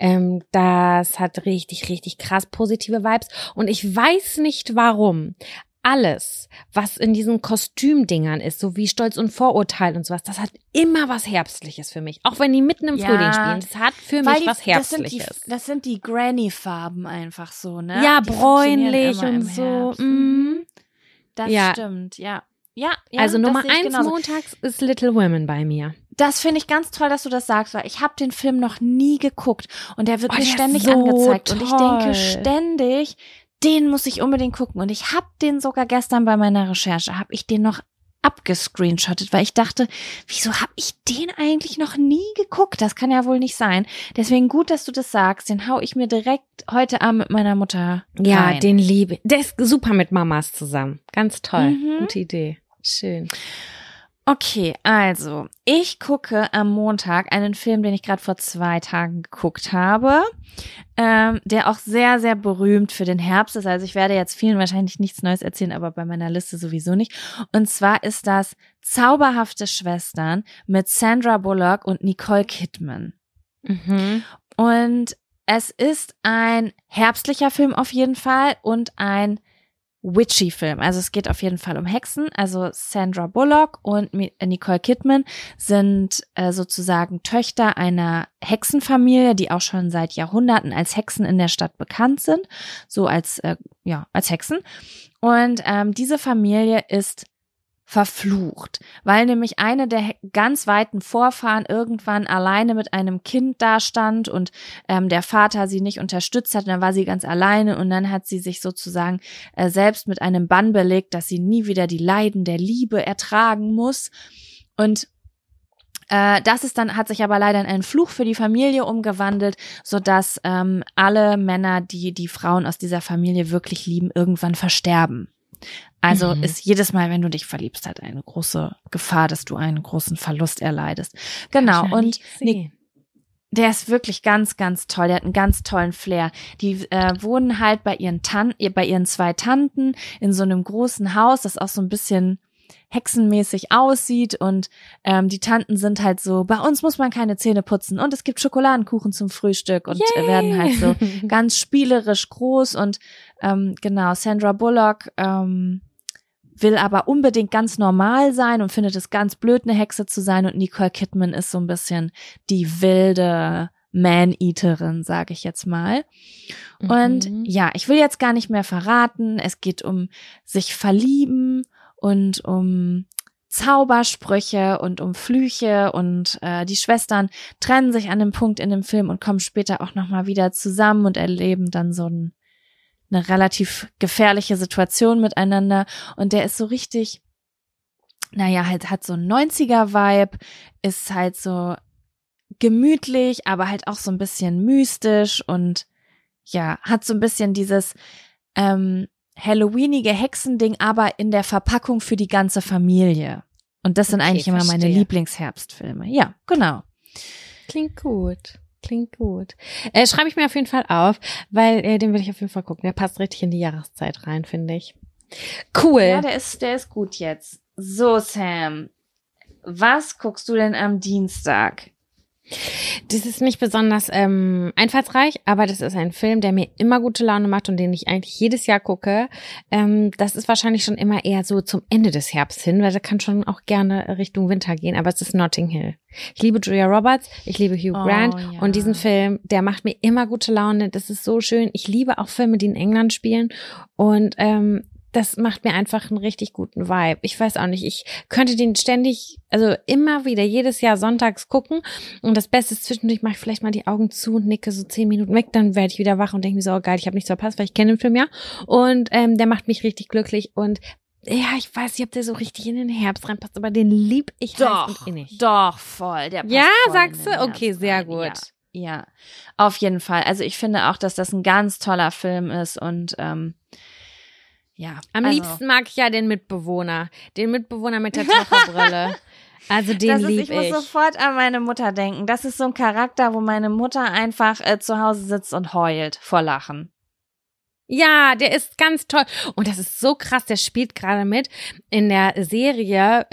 das hat richtig, richtig krass positive Vibes und ich weiß nicht warum. Alles, was in diesen Kostümdingern ist, so wie Stolz und Vorurteil und sowas, das hat immer was Herbstliches für mich. Auch wenn die mitten im Frühling spielen, das hat für mich was Herbstliches. Das sind die Granny-Farben einfach so, ne? Ja, die bräunlich und so. Das stimmt, ja. Ja, also Nummer 1 montags ist Little Women bei mir. Das finde ich ganz toll, dass du das sagst, weil ich habe den Film noch nie geguckt und der wird mir der ständig ist so angezeigt toll. Und ich denke ständig, den muss ich unbedingt gucken und ich habe den sogar gestern bei meiner Recherche, habe ich den noch abgescreenshottet, weil ich dachte, wieso habe ich den eigentlich noch nie geguckt? Das kann ja wohl nicht sein. Deswegen gut, dass du das sagst. Den hau ich mir direkt heute Abend mit meiner Mutter rein. Ja, den liebe. Der ist super mit Mamas zusammen. Ganz toll. Gute Idee. Schön. Okay, also ich gucke am Montag einen Film, den ich gerade vor 2 Tagen geguckt habe, der auch sehr, sehr berühmt für den Herbst ist. Also ich werde jetzt vielen wahrscheinlich nichts Neues erzählen, aber bei meiner Liste sowieso nicht. Und zwar ist das Zauberhafte Schwestern mit Sandra Bullock und Nicole Kidman. Und es ist ein herbstlicher Film auf jeden Fall und ein witchy Film. Also es geht auf jeden Fall um Hexen. Also Sandra Bullock und Nicole Kidman sind sozusagen Töchter einer Hexenfamilie, die auch schon seit Jahrhunderten als Hexen in der Stadt bekannt sind. So als Hexen. Und diese Familie ist verflucht, weil nämlich eine der ganz weiten Vorfahren irgendwann alleine mit einem Kind dastand und der Vater sie nicht unterstützt hat, und dann war sie ganz alleine und dann hat sie sich sozusagen selbst mit einem Bann belegt, dass sie nie wieder die Leiden der Liebe ertragen muss und hat sich aber leider in einen Fluch für die Familie umgewandelt, sodass alle Männer, die Frauen aus dieser Familie wirklich lieben, irgendwann versterben. Also ist jedes Mal, wenn du dich verliebst, halt eine große Gefahr, dass du einen großen Verlust erleidest. Genau, und der ist wirklich ganz, ganz toll. Der hat einen ganz tollen Flair. Die wohnen halt bei ihren 2 Tanten in so einem großen Haus, das auch so ein bisschen hexenmäßig aussieht und die Tanten sind halt so, bei uns muss man keine Zähne putzen und es gibt Schokoladenkuchen zum Frühstück und werden halt so ganz spielerisch groß und genau, Sandra Bullock will aber unbedingt ganz normal sein und findet es ganz blöd, eine Hexe zu sein und Nicole Kidman ist so ein bisschen die wilde Man-Eaterin, sage ich jetzt mal. Und ja, ich will jetzt gar nicht mehr verraten, es geht um sich verlieben und um Zaubersprüche und um Flüche und die Schwestern trennen sich an dem Punkt in dem Film und kommen später auch nochmal wieder zusammen und erleben dann so eine relativ gefährliche Situation miteinander und der ist so richtig, halt hat so einen 90er-Vibe, ist halt so gemütlich, aber halt auch so ein bisschen mystisch und ja, hat so ein bisschen dieses Halloweenige Hexending, aber in der Verpackung für die ganze Familie. Und das sind Okay, eigentlich immer meine verstehe. Lieblingsherbstfilme. Ja, genau. Klingt gut. Schreibe ich mir auf jeden Fall auf, weil den will ich auf jeden Fall gucken. Der passt richtig in die Jahreszeit rein, finde ich. Cool. Ja, der ist gut jetzt. So, Sam, was guckst du denn am Dienstag? Das ist nicht besonders einfallsreich, aber das ist ein Film, der mir immer gute Laune macht und den ich eigentlich jedes Jahr gucke. Das ist wahrscheinlich schon immer eher so zum Ende des Herbsts hin, weil der kann schon auch gerne Richtung Winter gehen, aber es ist Notting Hill. Ich liebe Julia Roberts, ich liebe Hugh Grant ja. und diesen Film, der macht mir immer gute Laune. Das ist so schön. Ich liebe auch Filme, die in England spielen und das macht mir einfach einen richtig guten Vibe. Ich weiß auch nicht, ich könnte den ständig, also immer wieder, jedes Jahr sonntags gucken. Und das Beste ist, zwischendurch mache ich vielleicht mal die Augen zu und nicke so 10 Minuten weg, dann werde ich wieder wach und denke mir so, oh geil, ich habe nichts verpasst, weil ich kenne den Film ja. Und der macht mich richtig glücklich und ja, ich weiß nicht, ob der so richtig in den Herbst reinpasst, aber den lieb ich heiß und innig. Doch, voll. Der passt Ja, voll sagst in du? den Okay, Herbst sehr rein. gut. Ja, auf jeden Fall. Also ich finde auch, dass das ein ganz toller Film ist und ja. Am liebsten mag ich ja den Mitbewohner mit der Taucherbrille. Also den lieb ich muss sofort an meine Mutter denken. Das ist so ein Charakter, wo meine Mutter einfach zu Hause sitzt und heult vor Lachen. Ja, der ist ganz toll. Und das ist so krass, der spielt gerade mit in der Serie,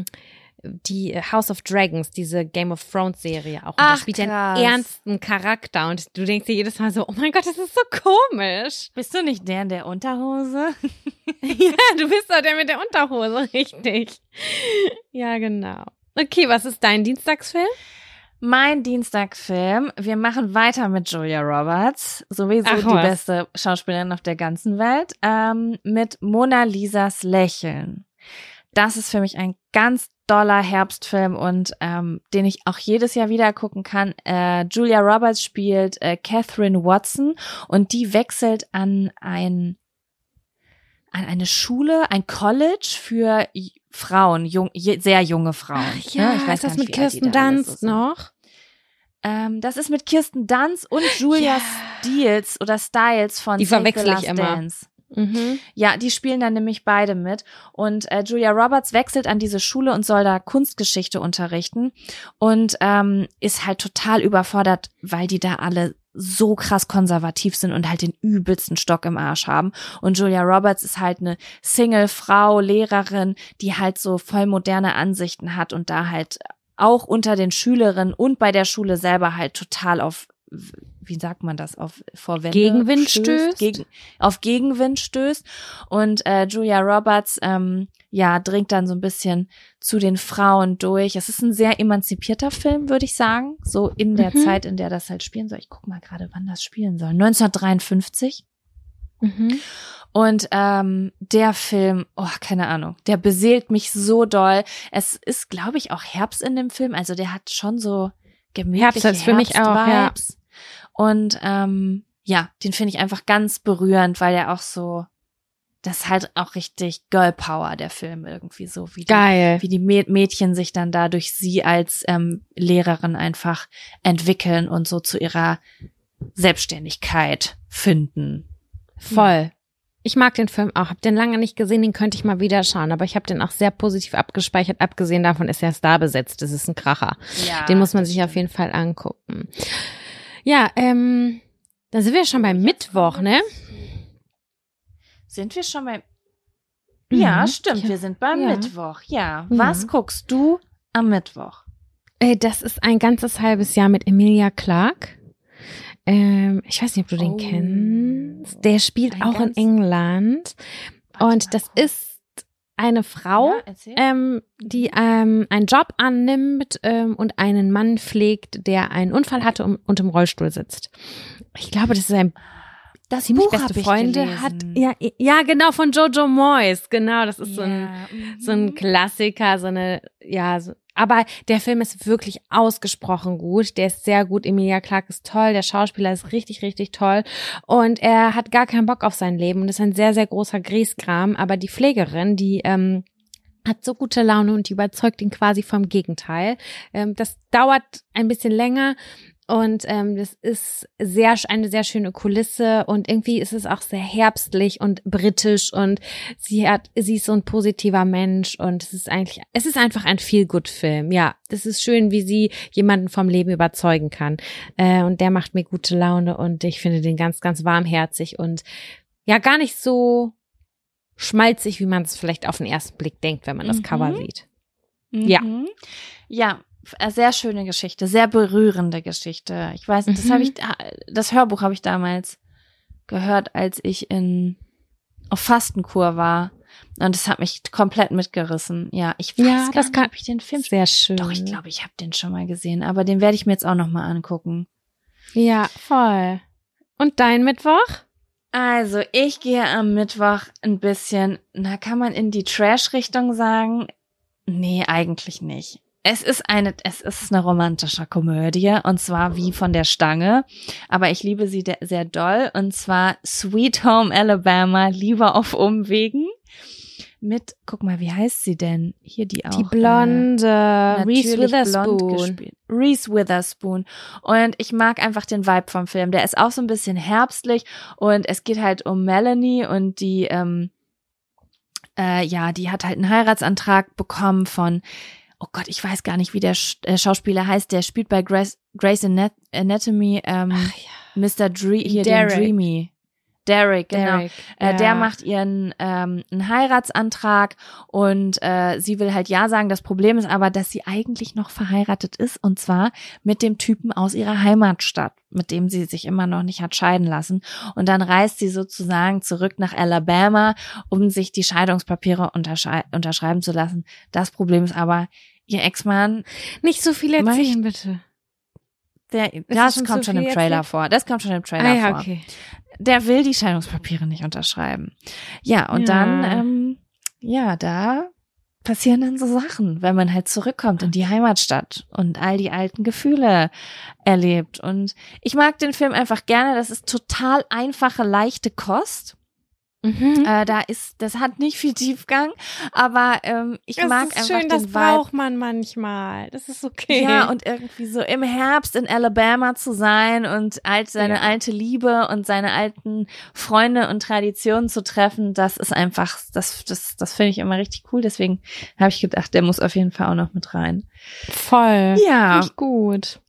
die House of Dragons, diese Game of Thrones Serie auch. Und da spielt er einen ernsten Charakter und du denkst dir jedes Mal so, oh mein Gott, das ist so komisch. Bist du nicht der in der Unterhose? Ja, du bist doch der mit der Unterhose, richtig. Ja, genau. Okay, was ist dein Dienstagsfilm? Mein Dienstagsfilm, wir machen weiter mit Julia Roberts, sowieso die beste Schauspielerin auf der ganzen Welt, mit Mona Lisas Lächeln. Das ist für mich ein ganz doller Herbstfilm und den ich auch jedes Jahr wieder gucken kann. Julia Roberts spielt Catherine Watson und die wechselt an eine Schule, ein College für Frauen, sehr junge Frauen. Ach ja, ich weiß ist das mit Kirsten Dunst noch? Das ist mit Kirsten Dunst und Julia Stiles von die verwechsel ich immer. Dance. Mhm. Ja, die spielen dann nämlich beide mit und Julia Roberts wechselt an diese Schule und soll da Kunstgeschichte unterrichten und ist halt total überfordert, weil die da alle so krass konservativ sind und halt den übelsten Stock im Arsch haben. Und Julia Roberts ist halt eine Single-Frau, Lehrerin, die halt so voll moderne Ansichten hat und da halt auch unter den Schülerinnen und bei der Schule selber halt total auf, wie sagt man das, auf Gegenwind stößt. Auf Gegenwind stößt. Und Julia Roberts dringt dann so ein bisschen zu den Frauen durch. Es ist ein sehr emanzipierter Film, würde ich sagen. So in der Zeit, in der das halt spielen soll. Ich guck mal gerade, wann das spielen soll. 1953. Mhm. Und der Film, keine Ahnung, der beseelt mich so doll. Es ist, glaube ich, auch Herbst in dem Film. Also der hat schon so gemütliche Herbst für mich auch, ja. Und den finde ich einfach ganz berührend, weil er auch so, das ist halt auch richtig Girl Power, der Film irgendwie so, wie die Mädchen sich dann da durch sie als Lehrerin einfach entwickeln und so zu ihrer Selbstständigkeit finden. Voll. Ich mag den Film auch, hab den lange nicht gesehen, den könnte ich mal wieder schauen, aber ich habe den auch sehr positiv abgespeichert, abgesehen davon ist er star besetzt, das ist ein Kracher. Ja, den muss man sich auf jeden Fall angucken. Ja, dann sind wir schon beim Mittwoch, ne? Sind wir schon beim... Ja, stimmt, wir sind beim Mittwoch, ja. Was guckst du am Mittwoch? Das ist ein ganzes halbes Jahr mit Emilia Clarke. Ich weiß nicht, ob du den kennst. Der spielt auch in England. Und das ist eine Frau, die einen Job annimmt und einen Mann pflegt, der einen Unfall hatte und im Rollstuhl sitzt. Ich glaube, das ist ein ziemlich beste Freunde hat. Ja, genau, von Jojo Moyes. Genau, das ist so ein Klassiker, aber der Film ist wirklich ausgesprochen gut. Der ist sehr gut. Emilia Clarke ist toll. Der Schauspieler ist richtig, richtig toll. Und er hat gar keinen Bock auf sein Leben. Und ist ein sehr, sehr großer Grieskram. Aber die Pflegerin, die hat so gute Laune und die überzeugt ihn quasi vom Gegenteil. Das dauert ein bisschen länger. Und das ist eine sehr schöne Kulisse und irgendwie ist es auch sehr herbstlich und britisch und sie ist so ein positiver Mensch und es ist einfach ein Feel-Good-Film. Ja, das ist schön, wie sie jemanden vom Leben überzeugen kann. Und der macht mir gute Laune und ich finde den ganz, ganz warmherzig und ja, gar nicht so schmalzig, wie man es vielleicht auf den ersten Blick denkt, wenn man das Cover sieht. Ja. Ja. Sehr schöne Geschichte, sehr berührende Geschichte. Ich weiß, das Hörbuch habe ich damals gehört, als ich auf Fastenkur war. Und es hat mich komplett mitgerissen. Ja, ich weiß gar nicht, ob ich den Film... Sehr schön. Doch, ich glaube, ich habe den schon mal gesehen, aber den werde ich mir jetzt auch nochmal angucken. Ja, voll. Und dein Mittwoch? Also, ich gehe am Mittwoch ein bisschen, kann man in die Trash-Richtung sagen? Nee, eigentlich nicht. Es ist eine romantische Komödie und zwar wie von der Stange, aber ich liebe sie sehr doll und zwar Sweet Home Alabama, Liebe auf Umwegen mit, guck mal, wie heißt sie denn? Hier die auch. Die blonde, Reese Witherspoon. Reese Witherspoon. Und ich mag einfach den Vibe vom Film. Der ist auch so ein bisschen herbstlich und es geht halt um Melanie und die, die hat halt einen Heiratsantrag bekommen von, oh Gott, ich weiß gar nicht, wie der Schauspieler heißt, der spielt bei Grey's Anatomy, Mr. Den Dreamy. Derek, genau. Derek, ja. Der macht ihren einen Heiratsantrag und sie will halt ja sagen. Das Problem ist aber, dass sie eigentlich noch verheiratet ist und zwar mit dem Typen aus ihrer Heimatstadt, mit dem sie sich immer noch nicht hat scheiden lassen. Und dann reist sie sozusagen zurück nach Alabama, um sich die Scheidungspapiere unterschreiben zu lassen. Das Problem ist aber, ihr Ex-Mann... Nicht so viel erzählen, bitte. Das kommt schon im Trailer vor. Das kommt schon im Trailer vor. Okay. Der will die Scheidungspapiere nicht unterschreiben. Ja, und dann, da passieren dann so Sachen, wenn man halt zurückkommt in die Heimatstadt und all die alten Gefühle erlebt. Und ich mag den Film einfach gerne. Das ist total einfache, leichte Kost. Das hat nicht viel Tiefgang, aber ich mag einfach schön, den das Vibe. braucht man manchmal. Das ist okay. Ja, und irgendwie so im Herbst in Alabama zu sein und seine alte Liebe und seine alten Freunde und Traditionen zu treffen, das ist einfach, das finde ich immer richtig cool. Deswegen habe ich gedacht, der muss auf jeden Fall auch noch mit rein. Voll. Ja. Richtig gut.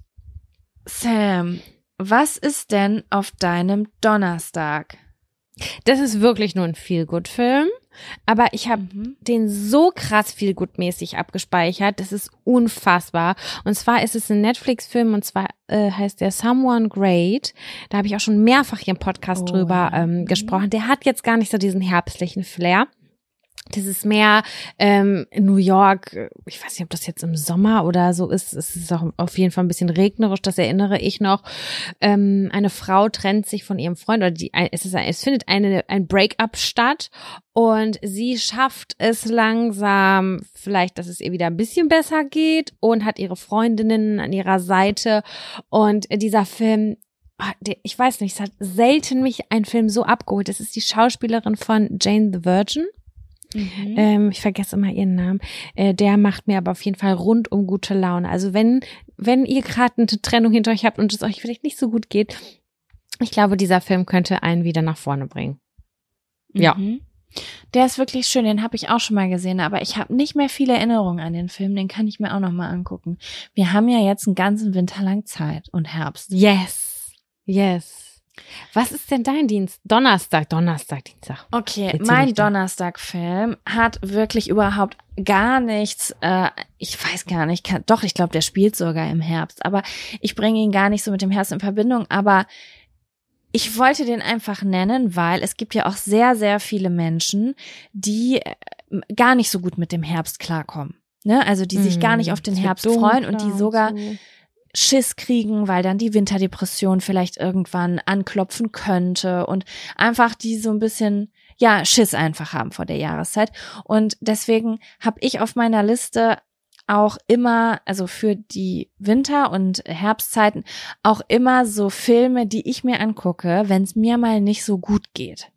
Sam, was ist denn auf deinem Donnerstag? Das ist wirklich nur ein Feel-Good-Film, aber ich habe den so krass Feel-Good-mäßig abgespeichert, das ist unfassbar. Und zwar ist es ein Netflix-Film und zwar heißt der Someone Great. Da habe ich auch schon mehrfach hier im Podcast drüber gesprochen. Der hat jetzt gar nicht so diesen herbstlichen Flair. Das ist mehr New York, ich weiß nicht, ob das jetzt im Sommer oder so ist. Es ist auch auf jeden Fall ein bisschen regnerisch, das erinnere ich noch. Eine Frau trennt sich von ihrem Freund oder es findet ein Break-up statt und sie schafft es langsam, vielleicht, dass es ihr wieder ein bisschen besser geht und hat ihre Freundinnen an ihrer Seite und dieser Film, ich weiß nicht, es hat selten mich ein Film so abgeholt. Das ist die Schauspielerin von Jane the Virgin. Ich vergesse immer ihren Namen. Der macht mir aber auf jeden Fall rundum gute Laune. Also wenn ihr gerade eine Trennung hinter euch habt und es euch vielleicht nicht so gut geht, ich glaube, dieser Film könnte einen wieder nach vorne bringen. Ja. Der ist wirklich schön, den habe ich auch schon mal gesehen, aber ich habe nicht mehr viele Erinnerungen an den Film, den kann ich mir auch noch mal angucken. Wir haben ja jetzt einen ganzen Winter lang Zeit und Herbst. Yes. Was ist denn dein Donnerstag, Dienstag. Okay, mein Donnerstag-Film hat wirklich überhaupt gar nichts, ich weiß gar nicht, ich glaube, der spielt sogar im Herbst, aber ich bringe ihn gar nicht so mit dem Herbst in Verbindung, aber ich wollte den einfach nennen, weil es gibt ja auch sehr, sehr viele Menschen, die gar nicht so gut mit dem Herbst klarkommen, ne? Also die sich gar nicht auf den Herbst freuen und die sogar Schiss kriegen, weil dann die Winterdepression vielleicht irgendwann anklopfen könnte und einfach die so ein bisschen, Schiss einfach haben vor der Jahreszeit. Und deswegen habe ich auf meiner Liste auch immer, also für die Winter- und Herbstzeiten, auch immer so Filme, die ich mir angucke, wenn es mir mal nicht so gut geht.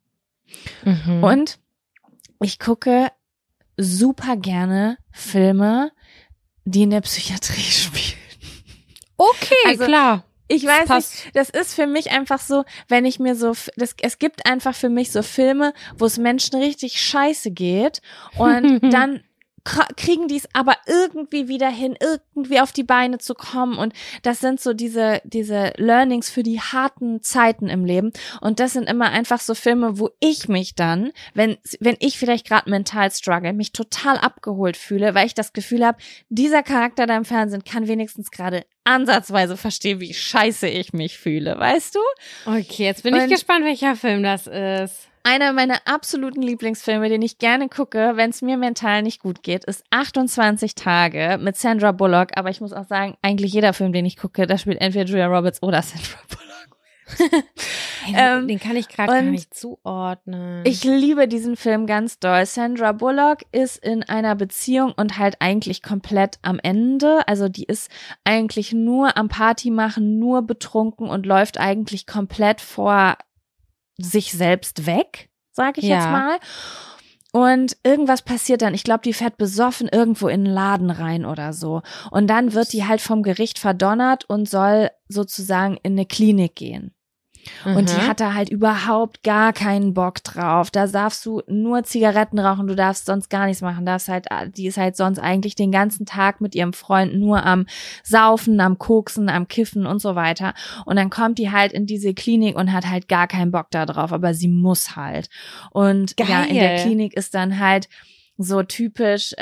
Und ich gucke super gerne Filme, die in der Psychiatrie spielen. Okay, also, klar. Ich weiß nicht, das ist für mich einfach so, wenn ich mir so, es gibt einfach für mich so Filme, wo es Menschen richtig scheiße geht und dann kriegen die es aber irgendwie wieder hin, irgendwie auf die Beine zu kommen und das sind so diese Learnings für die harten Zeiten im Leben und das sind immer einfach so Filme, wo ich mich dann, wenn ich vielleicht gerade mental struggle, mich total abgeholt fühle, weil ich das Gefühl habe, dieser Charakter da im Fernsehen kann wenigstens gerade ansatzweise verstehen, wie scheiße ich mich fühle, weißt du? Okay, jetzt bin ich gespannt, welcher Film das ist. Einer meiner absoluten Lieblingsfilme, den ich gerne gucke, wenn es mir mental nicht gut geht, ist 28 Tage mit Sandra Bullock. Aber ich muss auch sagen, eigentlich jeder Film, den ich gucke, da spielt entweder Julia Roberts oder Sandra Bullock. Hey, den kann ich gerade gar nicht zuordnen. Ich liebe diesen Film ganz doll. Sandra Bullock ist in einer Beziehung und halt eigentlich komplett am Ende. Also die ist eigentlich nur am Party machen, nur betrunken und läuft eigentlich komplett vor sich selbst weg, sage ich jetzt mal. Und irgendwas passiert dann. Ich glaube, die fährt besoffen irgendwo in einen Laden rein oder so. Und dann wird die halt vom Gericht verdonnert und soll sozusagen in eine Klinik gehen. Und die hat da halt überhaupt gar keinen Bock drauf. Da darfst du nur Zigaretten rauchen, du darfst sonst gar nichts machen. Die ist halt sonst eigentlich den ganzen Tag mit ihrem Freund nur am Saufen, am Koksen, am Kiffen und so weiter. Und dann kommt die halt in diese Klinik und hat halt gar keinen Bock da drauf, aber sie muss halt. Und ja, in der Klinik ist dann halt so typisch,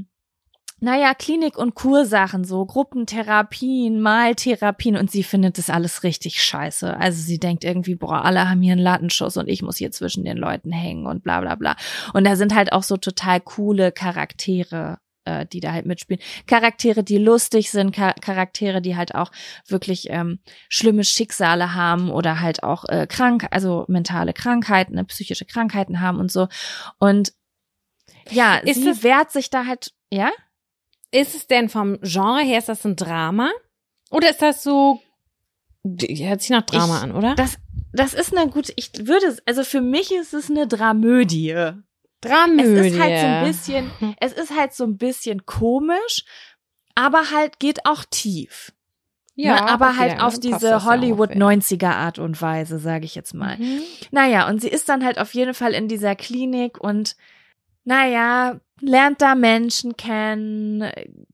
Klinik- und Kursachen, so Gruppentherapien, Maltherapien und sie findet das alles richtig scheiße. Also sie denkt irgendwie, alle haben hier einen Latenschuss und ich muss hier zwischen den Leuten hängen und bla bla bla. Und da sind halt auch so total coole Charaktere, die da halt mitspielen. Charaktere, die lustig sind, Charaktere, die halt auch wirklich schlimme Schicksale haben oder halt auch also mentale Krankheiten, psychische Krankheiten haben und so. Und ja, sie wehrt sich da halt, ja? Ist es denn vom Genre her, ist das ein Drama? Oder ist das so, hört sich nach Drama an, oder? Das ist eine gute, also für mich ist es eine Dramödie. Dramödie. Es ist halt so ein bisschen komisch, aber halt geht auch tief. Ja, ne? Aber okay, halt auf diese Hollywood-90er Art und Weise, sage ich jetzt mal. Naja, und sie ist dann halt auf jeden Fall in dieser Klinik und lernt da Menschen kennen,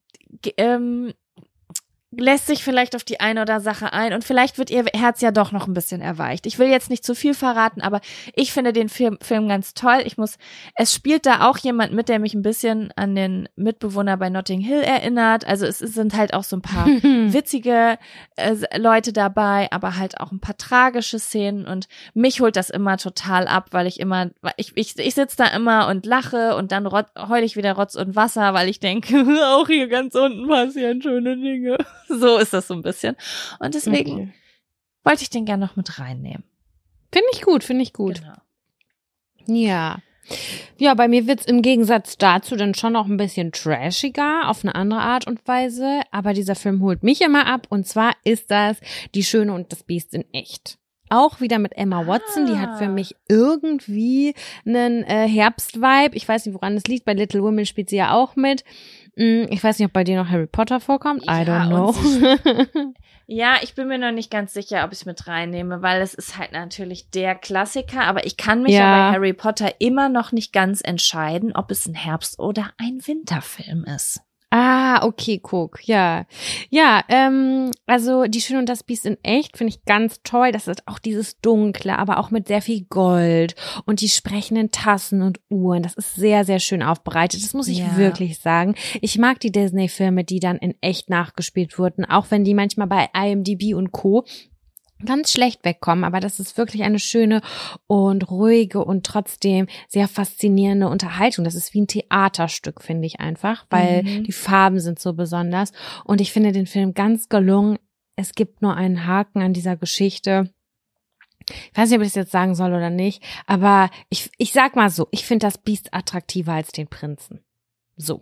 lässt sich vielleicht auf die eine oder Sache ein und vielleicht wird ihr Herz ja doch noch ein bisschen erweicht. Ich will jetzt nicht zu viel verraten, aber ich finde den Film ganz toll. Es spielt da auch jemand mit, der mich ein bisschen an den Mitbewohner bei Notting Hill erinnert. Also es sind halt auch so ein paar witzige Leute dabei, aber halt auch ein paar tragische Szenen und mich holt das immer total ab, weil ich sitze da immer und lache und dann heul ich wieder Rotz und Wasser, weil ich denke, auch hier ganz unten passieren schöne Dinge. So ist das so ein bisschen. Und deswegen wollte ich den gerne noch mit reinnehmen. Finde ich gut. Genau. Ja. Ja, bei mir wird's im Gegensatz dazu dann schon noch ein bisschen trashiger auf eine andere Art und Weise. Aber dieser Film holt mich immer ab. Und zwar ist das Die Schöne und das Biest in echt. Auch wieder mit Emma Watson, die hat für mich irgendwie einen Herbst-Vibe. Ich weiß nicht, woran es liegt. Bei Little Women spielt sie ja auch mit. Ich weiß nicht, ob bei dir noch Harry Potter vorkommt. I don't know. Ja, ich bin mir noch nicht ganz sicher, ob ich es mit reinnehme, weil es ist halt natürlich der Klassiker. Aber ich kann mich ja bei Harry Potter immer noch nicht ganz entscheiden, ob es ein Herbst- oder ein Winterfilm ist. Ah, okay, guck, ja. Ja, also Die Schöne und das Biest in echt finde ich ganz toll. Das ist auch dieses Dunkle, aber auch mit sehr viel Gold und die sprechenden Tassen und Uhren. Das ist sehr, sehr schön aufbereitet. Das muss ich wirklich sagen. Ich mag die Disney-Filme, die dann in echt nachgespielt wurden, auch wenn die manchmal bei IMDb und Co. ganz schlecht wegkommen, aber das ist wirklich eine schöne und ruhige und trotzdem sehr faszinierende Unterhaltung. Das ist wie ein Theaterstück, finde ich einfach, weil die Farben sind so besonders und ich finde den Film ganz gelungen. Es gibt nur einen Haken an dieser Geschichte. Ich weiß nicht, ob ich das jetzt sagen soll oder nicht, aber ich sag mal so, ich finde das Biest attraktiver als den Prinzen. So.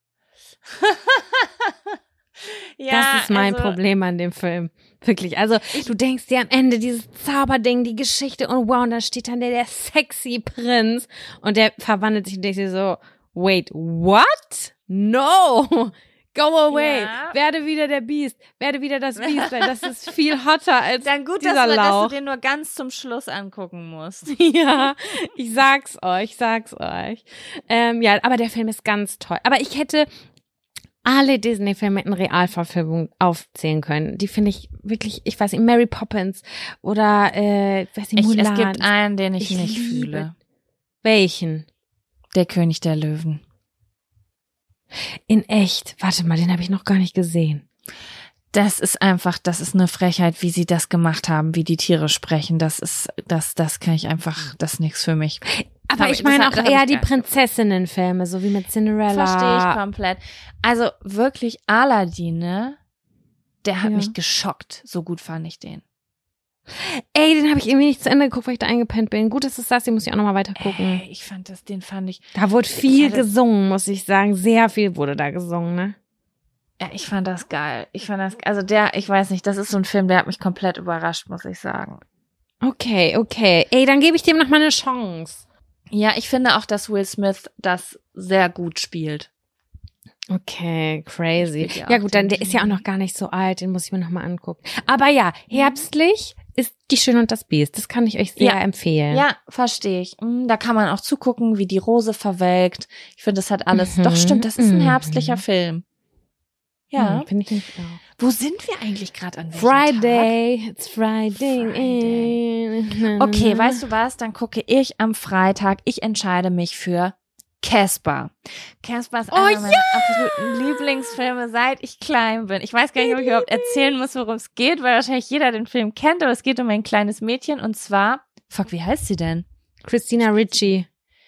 Das ist mein Problem an dem Film. Wirklich. Also, du denkst dir am Ende dieses Zauberding, die Geschichte und wow, und da steht dann der sexy Prinz und der verwandelt sich und denkst dir so, wait, what? No! Go away. Ja. Werde wieder der Beast. Werde wieder das Beast, weil das ist viel hotter als Dann gut, dieser dass Lauch. du den nur ganz zum Schluss angucken musst. Ja, ich sag's euch. Ja, aber der Film ist ganz toll. Aber ich hätte alle Disney-Filme in Realverfilmung aufzählen können. Die finde ich wirklich, ich weiß nicht, Mary Poppins oder, weiß nicht, Mulan. Es gibt einen, den ich nicht liebe. fühle. Welchen? Der König der Löwen. In echt. Warte mal, den habe ich noch gar nicht gesehen. Das ist eine Frechheit, wie sie das gemacht haben, wie die Tiere sprechen. Das kann ich einfach, das ist nichts für mich. Aber ich meine auch eher die Prinzessinnenfilme, so wie mit Cinderella. Verstehe ich komplett. Also wirklich Aladdin, ne? Der hat mich geschockt. So gut fand ich den. Ey, den habe ich irgendwie nicht zu Ende geguckt, weil ich da eingepennt bin. Gut, dass du sagst, den muss ich auch nochmal weiter gucken. Ey, den fand ich. Da wurde viel gesungen, muss ich sagen. Sehr viel wurde da gesungen, ne? Ja, ich fand das geil. Ich weiß nicht, das ist so ein Film, der hat mich komplett überrascht, muss ich sagen. Okay. Ey, dann gebe ich dem nochmal eine Chance. Ja, ich finde auch, dass Will Smith das sehr gut spielt. Okay, crazy. Ja gut, dann der ist ja auch noch gar nicht so alt, den muss ich mir nochmal angucken. Aber ja, herbstlich ist Die Schöne und das Biest. Das kann ich euch sehr empfehlen. Ja, verstehe ich. Da kann man auch zugucken, wie die Rose verwelkt. Ich finde, das hat alles. Doch, stimmt, das ist ein herbstlicher Film. Ja. Finde ich nicht auch. Wo sind wir eigentlich gerade an welchem Friday. Tag? It's Friday. Okay, weißt du was? Dann gucke ich am Freitag. Ich entscheide mich für Casper. Casper ist einer meiner absoluten Lieblingsfilme, seit ich klein bin. Ich weiß gar nicht, ob ich überhaupt erzählen muss, worum es geht, weil wahrscheinlich jeder den Film kennt, aber es geht um ein kleines Mädchen und zwar, wie heißt sie denn? Christina Ricci.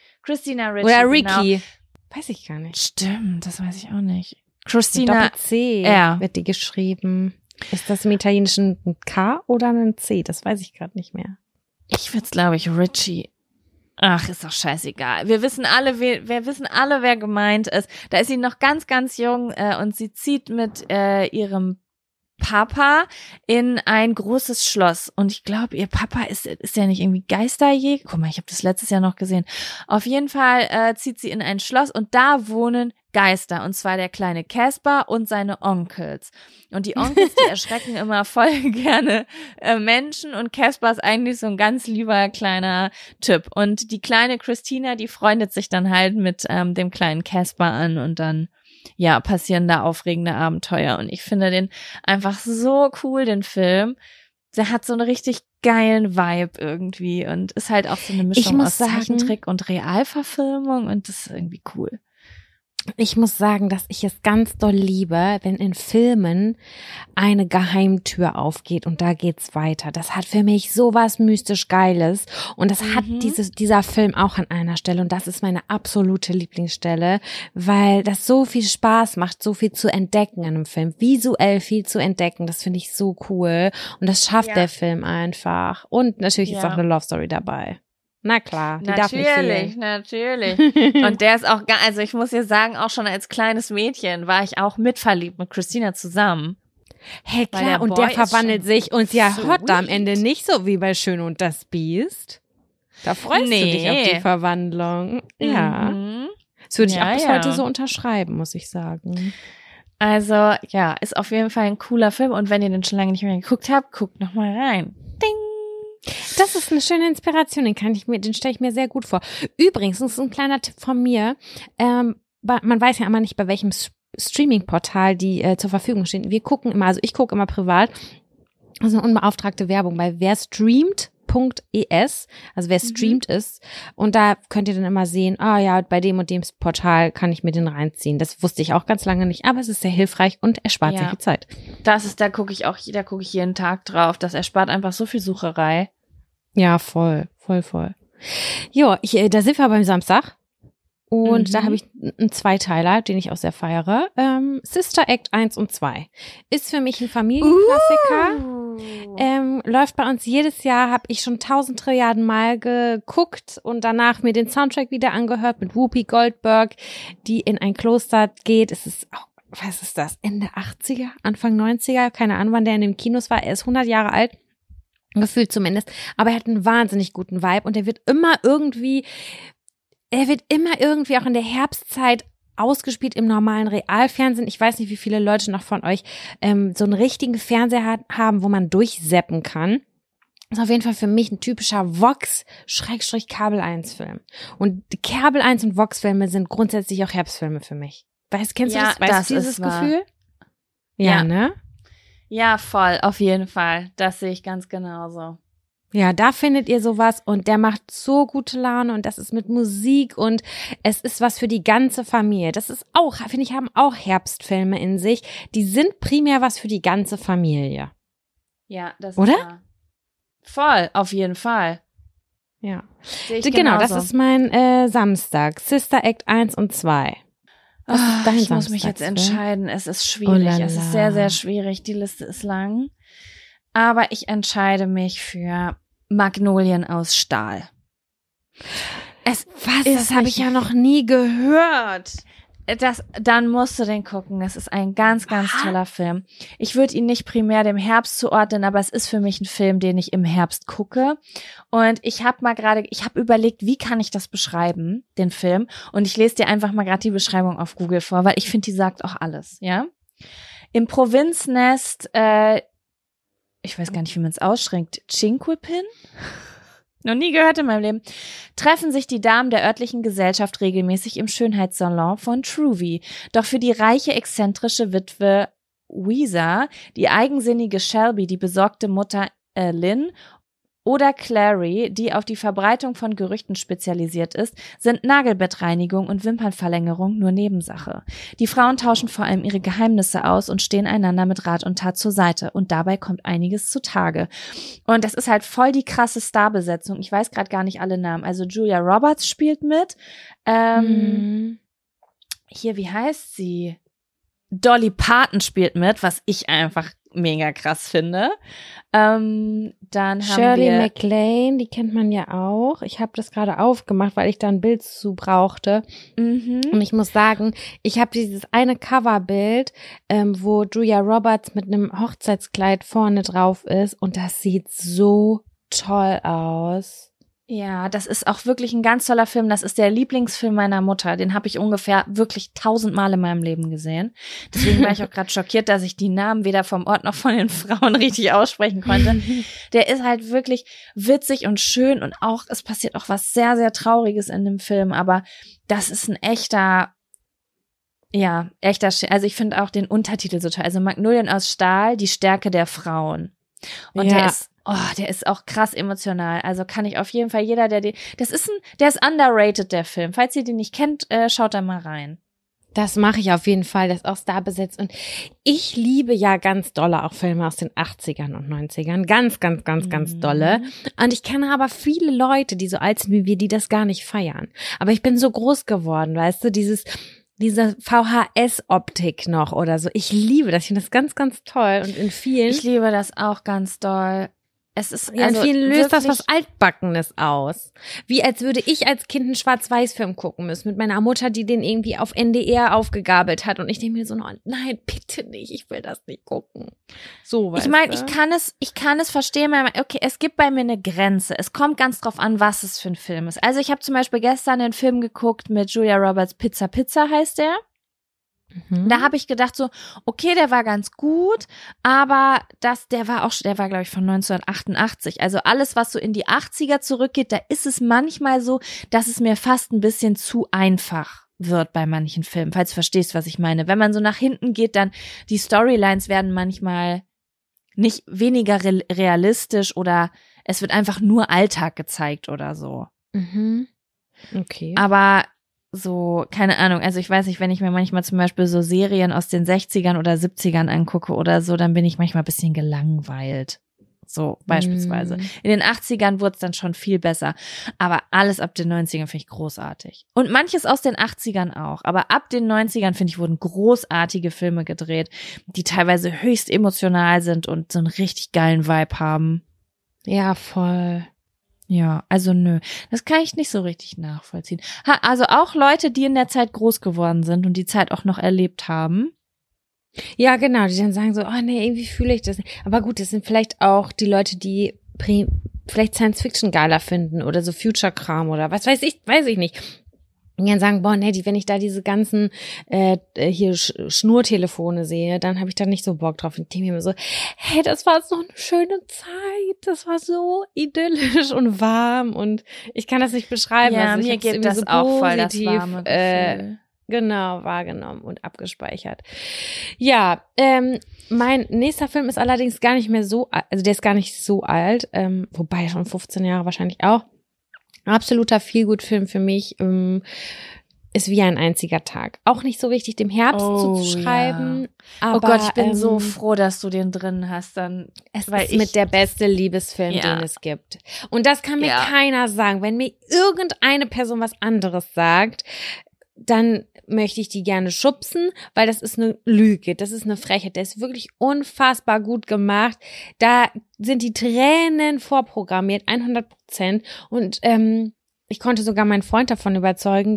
Oder Ricky. Genau. Weiß ich gar nicht. Stimmt, das weiß ich auch nicht. Christina. Mit Doppel-C wird die geschrieben. Ist das im Italienischen ein K oder ein C? Das weiß ich gerade nicht mehr. Ich würde es, glaube ich, Richie. Ach, ist doch scheißegal. Wir wissen alle, wer gemeint ist. Da ist sie noch ganz, ganz jung und sie zieht mit ihrem Papa in ein großes Schloss. Und ich glaube, ihr Papa ist ja nicht irgendwie Geisterjäger. Guck mal, ich habe das letztes Jahr noch gesehen. Auf jeden Fall zieht sie in ein Schloss und da wohnen Geister. Und zwar der kleine Casper und seine Onkels. Und die Onkels, die erschrecken immer voll gerne Menschen. Und Casper ist eigentlich so ein ganz lieber kleiner Typ. Und die kleine Christina, die freundet sich dann halt mit dem kleinen Casper an und dann passieren da aufregende Abenteuer. Und ich finde den einfach so cool, den Film. Der hat so einen richtig geilen Vibe irgendwie und ist halt auch so eine Mischung aus Zeichentrick und Realverfilmung und das ist irgendwie cool. Ich muss sagen, dass ich es ganz doll liebe, wenn in Filmen eine Geheimtür aufgeht und da geht's weiter. Das hat für mich sowas mystisch Geiles und das hat dieser Film auch an einer Stelle und das ist meine absolute Lieblingsstelle, weil das so viel Spaß macht, so viel zu entdecken in einem Film, visuell viel zu entdecken. Das finde ich so cool und das schafft der Film einfach. Und natürlich ist auch eine Love Story dabei. Na klar, die darf nicht fehlen. Natürlich. Und der ist auch, also ich muss dir sagen, auch schon als kleines Mädchen war ich auch mitverliebt mit Christina zusammen. Hey, klar, und der verwandelt sich und ja hot am Ende nicht so wie bei Schön und das Biest. Da freust du dich auf die Verwandlung. Ja. Das würde ich auch bis heute so unterschreiben, muss ich sagen. Also, ist auf jeden Fall ein cooler Film und wenn ihr den schon lange nicht mehr geguckt habt, guckt noch mal rein. Ding! Das ist eine schöne Inspiration, den stelle ich mir sehr gut vor. Übrigens, das ist ein kleiner Tipp von mir, man weiß ja immer nicht, bei welchem Streaming-Portal die zur Verfügung stehen. Ich gucke immer privat, also eine unbeauftragte Werbung bei werstreamt.es, also wer streamt ist und da könnt ihr dann immer sehen, bei dem und dem Portal kann ich mir den reinziehen. Das wusste ich auch ganz lange nicht, aber es ist sehr hilfreich und erspart sehr viel Zeit. Da gucke ich jeden Tag drauf. Das erspart einfach so viel Sucherei. Ja, voll. Jo, da sind wir beim Samstag. Und da habe ich einen Zweiteiler, den ich auch sehr feiere. Sister Act 1 und 2. Ist für mich ein Familienklassiker. Läuft bei uns jedes Jahr, habe ich schon 1000 Trilliarden Mal geguckt und danach mir den Soundtrack wieder angehört mit Whoopi Goldberg, die in ein Kloster geht. Es ist auch, was ist das, Ende 80er, Anfang 90er? Keine Ahnung, wann der in den Kinos war. Er ist 100 Jahre alt. Gefühlt zumindest. Aber er hat einen wahnsinnig guten Vibe und er wird immer irgendwie auch in der Herbstzeit ausgespielt im normalen Realfernsehen. Ich weiß nicht, wie viele Leute noch von euch so einen richtigen Fernseher haben, wo man durchzappen kann. Das ist auf jeden Fall für mich ein typischer Vox-Kabel-1-Film. Und die Kabel 1 und Vox-Filme sind grundsätzlich auch Herbstfilme für mich. Kennst du das? Weißt du dieses Gefühl? Ja, ne? Ja, voll, auf jeden Fall. Das sehe ich ganz genauso. Ja, da findet ihr sowas und der macht so gute Laune und das ist mit Musik und es ist was für die ganze Familie. Das ist auch, finde ich, haben auch Herbstfilme in sich. Die sind primär was für die ganze Familie. Ja, das oder? Ist wahr. Voll, auf jeden Fall. Ja. Genau, das ist mein Samstag. Sister Act 1 und 2. Was ist dein ich muss mich jetzt entscheiden. Es ist schwierig. Es ist sehr, sehr schwierig. Die Liste ist lang. Aber ich entscheide mich für Magnolien aus Stahl. Das habe ich ja noch nie gehört. Dann musst du den gucken. Es ist ein ganz, ganz toller Film. Ich würde ihn nicht primär dem Herbst zuordnen, aber es ist für mich ein Film, den ich im Herbst gucke. Und ich habe überlegt, wie kann ich das beschreiben, den Film? Und ich lese dir einfach mal gerade die Beschreibung auf Google vor, weil ich finde, die sagt auch alles, ja? Im Provinznest, ich weiß gar nicht, wie man es ausschränkt, Chinquapin? Noch nie gehört in meinem Leben, treffen sich die Damen der örtlichen Gesellschaft regelmäßig im Schönheitssalon von Truvy. Doch für die reiche, exzentrische Witwe Weezer, die eigensinnige Shelby, die besorgte Mutter Lynn oder Clary, die auf die Verbreitung von Gerüchten spezialisiert ist, sind Nagelbettreinigung und Wimpernverlängerung nur Nebensache. Die Frauen tauschen vor allem ihre Geheimnisse aus und stehen einander mit Rat und Tat zur Seite. Und dabei kommt einiges zutage. Und das ist halt voll die krasse Starbesetzung. Ich weiß gerade gar nicht alle Namen. Also Julia Roberts spielt mit. Hier, wie heißt sie? Dolly Parton spielt mit, was ich einfach mega krass finde. Dann haben Shirley wir MacLaine, die kennt man ja auch. Ich habe das gerade aufgemacht, weil ich da ein Bild zu brauchte. Und ich muss sagen, ich habe dieses eine Coverbild, wo Julia Roberts mit einem Hochzeitskleid vorne drauf ist und das sieht so toll aus. Ja, das ist auch wirklich ein ganz toller Film. Das ist der Lieblingsfilm meiner Mutter. Den habe ich ungefähr wirklich 1000-mal in meinem Leben gesehen. Deswegen war ich auch gerade schockiert, dass ich die Namen weder vom Ort noch von den Frauen richtig aussprechen konnte. Der ist halt wirklich witzig und schön und auch, es passiert auch was sehr, sehr Trauriges in dem Film. Aber das ist ein echter, also ich finde auch den Untertitel so toll. Also Magnolien aus Stahl, die Stärke der Frauen. Und der ist auch krass emotional. Also kann ich auf jeden Fall der ist underrated, der Film. Falls ihr den nicht kennt, schaut da mal rein. Das mache ich auf jeden Fall, das ist auch starbesetzt. Und ich liebe ja ganz dolle auch Filme aus den 80ern und 90ern. Ganz, ganz, ganz, ganz dolle. Und ich kenne aber viele Leute, die so alt sind wie wir, die das gar nicht feiern. Aber ich bin so groß geworden, weißt du, diese VHS-Optik noch oder so. Ich liebe das. Ich finde das ganz, ganz toll. Und in vielen. Ich liebe das auch ganz doll. Es ist, ja, in vielen löst das was Altbackenes aus. Wie als würde ich als Kind einen Schwarz-Weiß-Film gucken müssen mit meiner Mutter, die den irgendwie auf NDR aufgegabelt hat. Und ich denke mir so, nein, bitte nicht, ich will das nicht gucken. So, weißt du? Ich meine, ich kann es verstehen. Okay, es gibt bei mir eine Grenze. Es kommt ganz drauf an, was es für ein Film ist. Also ich habe zum Beispiel gestern einen Film geguckt mit Julia Roberts, Pizza heißt der. Da habe ich gedacht so, okay, der war ganz gut, aber der war glaube ich von 1988. Also alles, was so in die 80er zurückgeht, da ist es manchmal so, dass es mir fast ein bisschen zu einfach wird bei manchen Filmen, falls du verstehst, was ich meine. Wenn man so nach hinten geht, dann die Storylines werden manchmal nicht weniger realistisch oder es wird einfach nur Alltag gezeigt oder so. Okay. Aber so, keine Ahnung, also ich weiß nicht, wenn ich mir manchmal zum Beispiel so Serien aus den 60ern oder 70ern angucke oder so, dann bin ich manchmal ein bisschen gelangweilt. So, beispielsweise. In den 80ern wurde es dann schon viel besser. Aber alles ab den 90ern finde ich großartig. Und manches aus den 80ern auch. Aber ab den 90ern, finde ich, wurden großartige Filme gedreht, die teilweise höchst emotional sind und so einen richtig geilen Vibe haben. Ja, voll. Ja, also nö, das kann ich nicht so richtig nachvollziehen. Also auch Leute, die in der Zeit groß geworden sind und die Zeit auch noch erlebt haben. Ja, genau, die dann sagen so, oh nee, irgendwie fühle ich das nicht. Aber gut, das sind vielleicht auch die Leute, die vielleicht Science-Fiction geiler finden oder so Future-Kram oder was weiß ich nicht. Und dann sagen, boah, nee, wenn ich da diese ganzen hier Schnurtelefone sehe, dann habe ich da nicht so Bock drauf. Und ich denke mir immer so, hey, das war so eine schöne Zeit, das war so idyllisch und warm und ich kann das nicht beschreiben. Ja, also mir geht das so auch voll das warme Gefühl. Genau, wahrgenommen und abgespeichert. Ja, mein nächster Film ist allerdings gar nicht mehr so, also der ist gar nicht so alt, wobei schon 15 Jahre wahrscheinlich auch. Absoluter Feelgood-Film für mich ist Wie ein einziger Tag. Auch nicht so wichtig, dem Herbst zuzuschreiben. Ja. Aber, oh Gott, ich bin so froh, dass du den drin hast. Dann, es ist mit der beste Liebesfilm, den es gibt. Und das kann mir keiner sagen. Wenn mir irgendeine Person was anderes sagt, dann möchte ich die gerne schubsen, weil das ist eine Lüge, das ist eine Frechheit, der ist wirklich unfassbar gut gemacht, da sind die Tränen vorprogrammiert, 100%, und ich konnte sogar meinen Freund davon überzeugen,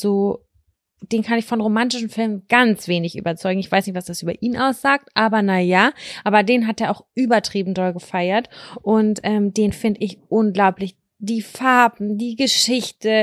den kann ich von romantischen Filmen ganz wenig überzeugen, ich weiß nicht, was das über ihn aussagt, aber naja, aber den hat er auch übertrieben doll gefeiert und den finde ich unglaublich. Die Farben, die Geschichte,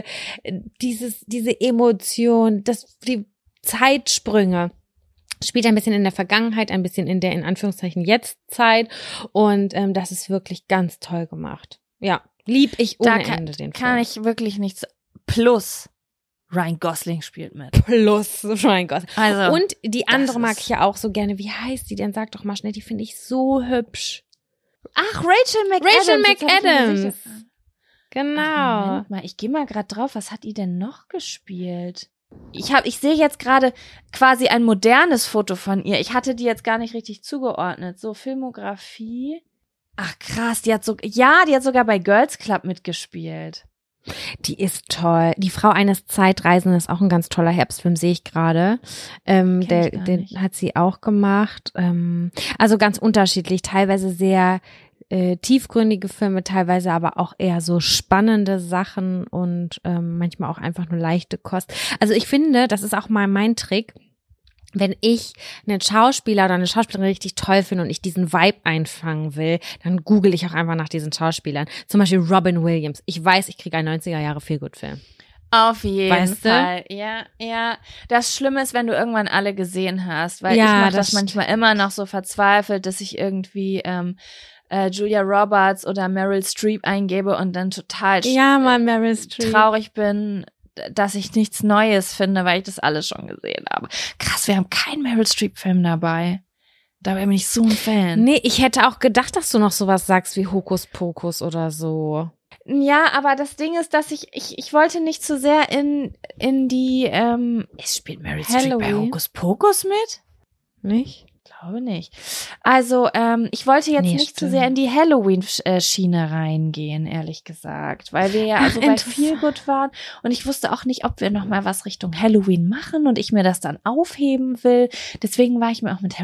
diese Emotion, die Zeitsprünge. Spielt ein bisschen in der Vergangenheit, ein bisschen in der, in Anführungszeichen, Jetztzeit. Und das ist wirklich ganz toll gemacht. Ja, lieb ich ohne Ende den Film. Kann ich wirklich nichts. Plus, Ryan Gosling spielt mit. Plus Ryan Gosling. Also, und die andere mag ich ja auch so gerne. Wie heißt die denn? Sag doch mal schnell, die finde ich so hübsch. Ach, Rachel McAdams. Genau. Ach, Moment mal, ich gehe mal gerade drauf. Was hat die denn noch gespielt? Ich sehe jetzt gerade quasi ein modernes Foto von ihr. Ich hatte die jetzt gar nicht richtig zugeordnet. So, Filmografie. Ach krass, die hat sogar bei Girls Club mitgespielt. Die ist toll. Die Frau eines Zeitreisenden ist auch ein ganz toller Herbstfilm, sehe ich gerade. Den hat sie auch gemacht. Also ganz unterschiedlich, teilweise sehr tiefgründige Filme, teilweise aber auch eher so spannende Sachen und manchmal auch einfach nur leichte Kost. Also ich finde, das ist auch mal mein Trick, wenn ich einen Schauspieler oder eine Schauspielerin richtig toll finde und ich diesen Vibe einfangen will, dann google ich auch einfach nach diesen Schauspielern. Zum Beispiel Robin Williams. Ich weiß, ich kriege einen 90er-Jahre-Feelgood-Film. Auf jeden Fall. Du? Ja. Das Schlimme ist, wenn du irgendwann alle gesehen hast, weil ich mache das manchmal immer noch so verzweifelt, dass ich irgendwie Julia Roberts oder Meryl Streep eingebe und dann total Meryl Streep. traurig bin, dass ich nichts Neues finde, weil ich das alles schon gesehen habe. Krass, wir haben keinen Meryl Streep-Film dabei. Dabei bin ich so ein Fan. Nee, ich hätte auch gedacht, dass du noch sowas sagst wie Hokus Pokus oder so. Ja, aber das Ding ist, dass ich wollte nicht zu sehr in die, es spielt Meryl Streep bei Hokus Pokus mit? Nicht? Glaube nicht. Also, ich wollte jetzt nicht zu sehr in die Halloween-Schiene reingehen, ehrlich gesagt, weil wir ja also bei Feelgood waren und ich wusste auch nicht, ob wir noch mal was Richtung Halloween machen und ich mir das dann aufheben will. Deswegen war ich mir auch mit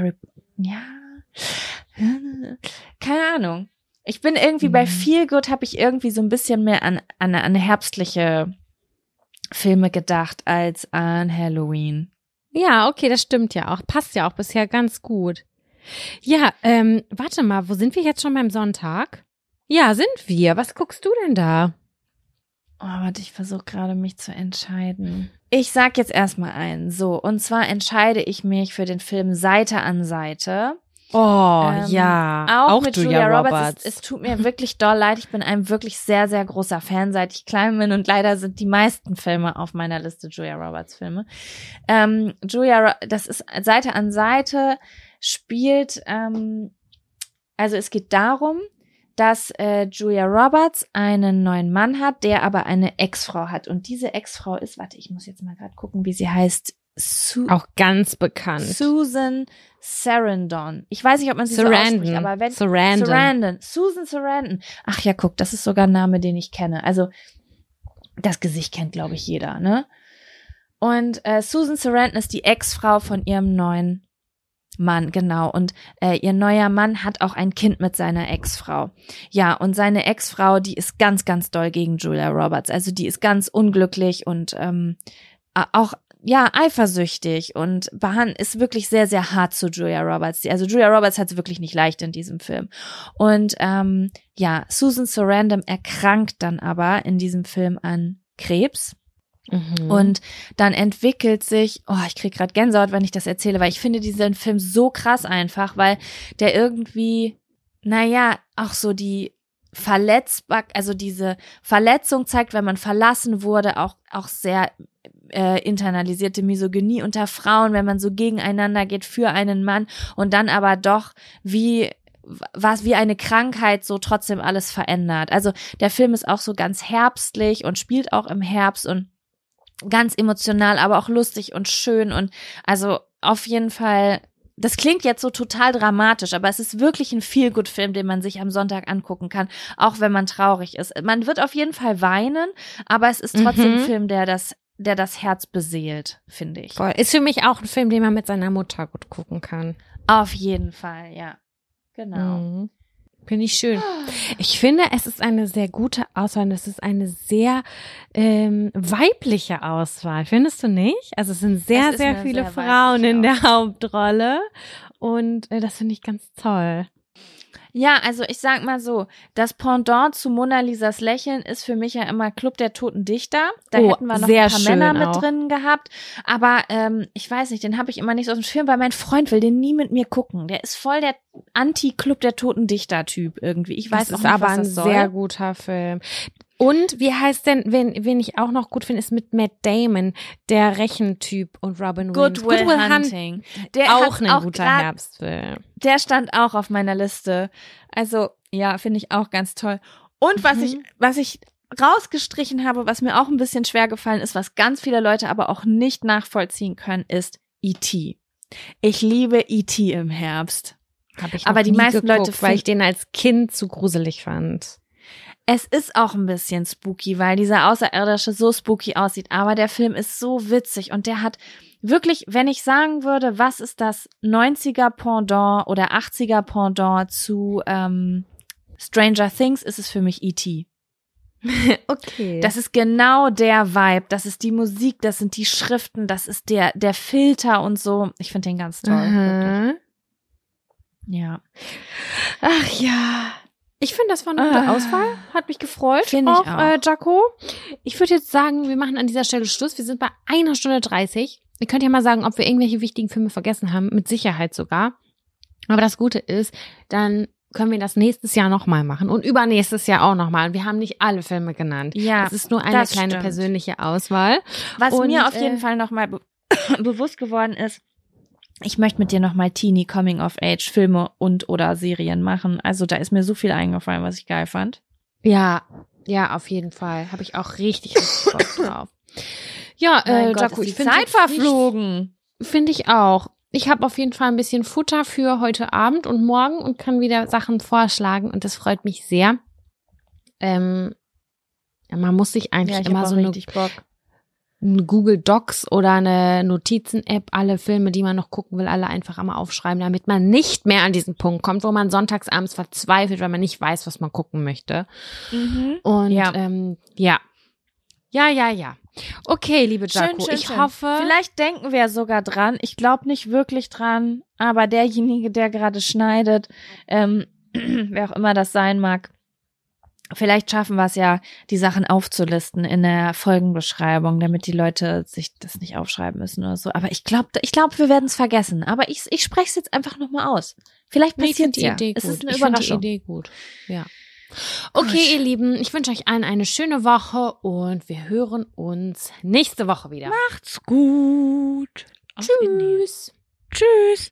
keine Ahnung. Ich bin irgendwie bei Feelgood, habe ich irgendwie so ein bisschen mehr an herbstliche Filme gedacht als an Halloween. Ja, okay, das stimmt ja auch. Passt ja auch bisher ganz gut. Ja, warte mal, wo sind wir jetzt schon beim Sonntag? Ja, sind wir. Was guckst du denn da? Oh, warte, ich versuche gerade mich zu entscheiden. Ich sag jetzt erstmal einen. So, und zwar entscheide ich mich für den Film Seite an Seite. Oh, ja. Auch mit Julia Roberts. Es tut mir wirklich doll leid. Ich bin ein wirklich sehr, sehr großer Fan, seit ich klein bin. Und leider sind die meisten Filme auf meiner Liste Julia Roberts Filme. Das ist Seite an Seite, spielt, also es geht darum, dass Julia Roberts einen neuen Mann hat, der aber eine Ex-Frau hat. Und diese Ex-Frau ist, warte, ich muss jetzt mal gerade gucken, wie sie heißt. Auch ganz bekannt. Susan Sarandon. Ich weiß nicht, ob man sie so ausspricht, aber wenn Sarandon. Susan Sarandon. Ach ja, guck, das ist sogar ein Name, den ich kenne. Also das Gesicht kennt, glaube ich, jeder, ne? Und Susan Sarandon ist die Ex-Frau von ihrem neuen Mann, genau. Und ihr neuer Mann hat auch ein Kind mit seiner Ex-Frau. Ja, und seine Ex-Frau, die ist ganz, ganz doll gegen Julia Roberts. Also die ist ganz unglücklich und auch eifersüchtig und ist wirklich sehr, sehr hart zu Julia Roberts. Also Julia Roberts hat es wirklich nicht leicht in diesem Film. Und Susan Sarandon erkrankt dann aber in diesem Film an Krebs. Und dann entwickelt sich, ich krieg gerade Gänsehaut, wenn ich das erzähle, weil ich finde diesen Film so krass einfach, weil der irgendwie, auch so die also diese Verletzung zeigt, wenn man verlassen wurde, auch sehr internalisierte Misogynie unter Frauen, wenn man so gegeneinander geht für einen Mann und dann aber doch wie eine Krankheit so trotzdem alles verändert. Also der Film ist auch so ganz herbstlich und spielt auch im Herbst und ganz emotional, aber auch lustig und schön und also auf jeden Fall, das klingt jetzt so total dramatisch, aber es ist wirklich ein Feel-Good-Film, den man sich am Sonntag angucken kann, auch wenn man traurig ist. Man wird auf jeden Fall weinen, aber es ist trotzdem ein Film, der das Herz beseelt, finde ich. Voll. Ist für mich auch ein Film, den man mit seiner Mutter gut gucken kann. Auf jeden Fall, ja. Genau. Finde ich schön. Ich finde, es ist eine sehr gute Auswahl und es ist eine sehr weibliche Auswahl. Findest du nicht? Also es sind sehr, sehr viele Frauen in der Hauptrolle und das finde ich ganz toll. Ja, also ich sag mal so, das Pendant zu Mona Lisas Lächeln ist für mich ja immer Club der Toten Dichter. Da hätten wir noch ein paar Männer mit drin gehabt. Aber ich weiß nicht, den habe ich immer nicht so auf dem Schirm, weil mein Freund will den nie mit mir gucken. Der ist voll der Anti-Club der Toten Dichter-Typ irgendwie. Ich weiß auch nicht, aber was das soll. Ein sehr guter Film. Und wie heißt denn, wen ich auch noch gut finde, ist mit Matt Damon, der Rechentyp und Robin Williams. Good Will Hunting. Der auch ein guter Herbstfilm. Der stand auch auf meiner Liste. Also, ja, finde ich auch ganz toll. Und was ich rausgestrichen habe, was mir auch ein bisschen schwer gefallen ist, was ganz viele Leute aber auch nicht nachvollziehen können, ist E.T. Ich liebe E.T. im Herbst. Hab ich aber die meisten Leute, weil ich den als Kind zu gruselig fand. Es ist auch ein bisschen spooky, weil dieser Außerirdische so spooky aussieht, aber der Film ist so witzig und der hat wirklich, wenn ich sagen würde, was ist das 90er Pendant oder 80er Pendant zu Stranger Things, ist es für mich E.T. Okay. Das ist genau der Vibe, das ist die Musik, das sind die Schriften, das ist der Filter und so. Ich finde den ganz toll. Ja. Ach ja. Ich finde, das war eine gute Auswahl. Hat mich gefreut. Finde ich auch. Jaco. Ich würde jetzt sagen, wir machen an dieser Stelle Schluss. Wir sind bei 1 Stunde 30. Ihr könnt ja mal sagen, ob wir irgendwelche wichtigen Filme vergessen haben. Mit Sicherheit sogar. Aber das Gute ist, dann können wir das nächstes Jahr nochmal machen und übernächstes Jahr auch nochmal. Und wir haben nicht alle Filme genannt. Ja, es ist nur eine kleine persönliche Auswahl. Was mir auf jeden Fall nochmal bewusst geworden ist, ich möchte mit dir nochmal Teenie Coming-of-Age Filme und oder Serien machen. Also da ist mir so viel eingefallen, was ich geil fand. Ja, auf jeden Fall. Habe ich auch richtig Bock drauf. Ja, Jaco, ich finde Zeit verflogen. Finde ich auch. Ich habe auf jeden Fall ein bisschen Futter für heute Abend und morgen und kann wieder Sachen vorschlagen und das freut mich sehr. Man muss sich eigentlich immer so eine Google Docs oder eine Notizen-App, alle Filme, die man noch gucken will, alle einfach einmal aufschreiben, damit man nicht mehr an diesen Punkt kommt, wo man sonntagsabends verzweifelt, weil man nicht weiß, was man gucken möchte. Und ja. Okay, liebe Jaco, ich hoffe. Vielleicht denken wir sogar dran. Ich glaube nicht wirklich dran, aber derjenige, der gerade schneidet, wer auch immer das sein mag, vielleicht schaffen wir es ja, die Sachen aufzulisten in der Folgenbeschreibung, damit die Leute sich das nicht aufschreiben müssen oder so. Aber ich glaube, wir werden es vergessen. Aber ich spreche es jetzt einfach nochmal aus. Vielleicht passiert die Idee gut. Es ist eine Überraschung. Die Idee gut. Ja. Okay, ihr Lieben, ich wünsche euch allen eine schöne Woche und wir hören uns nächste Woche wieder. Macht's gut. Tschüss. Tschüss.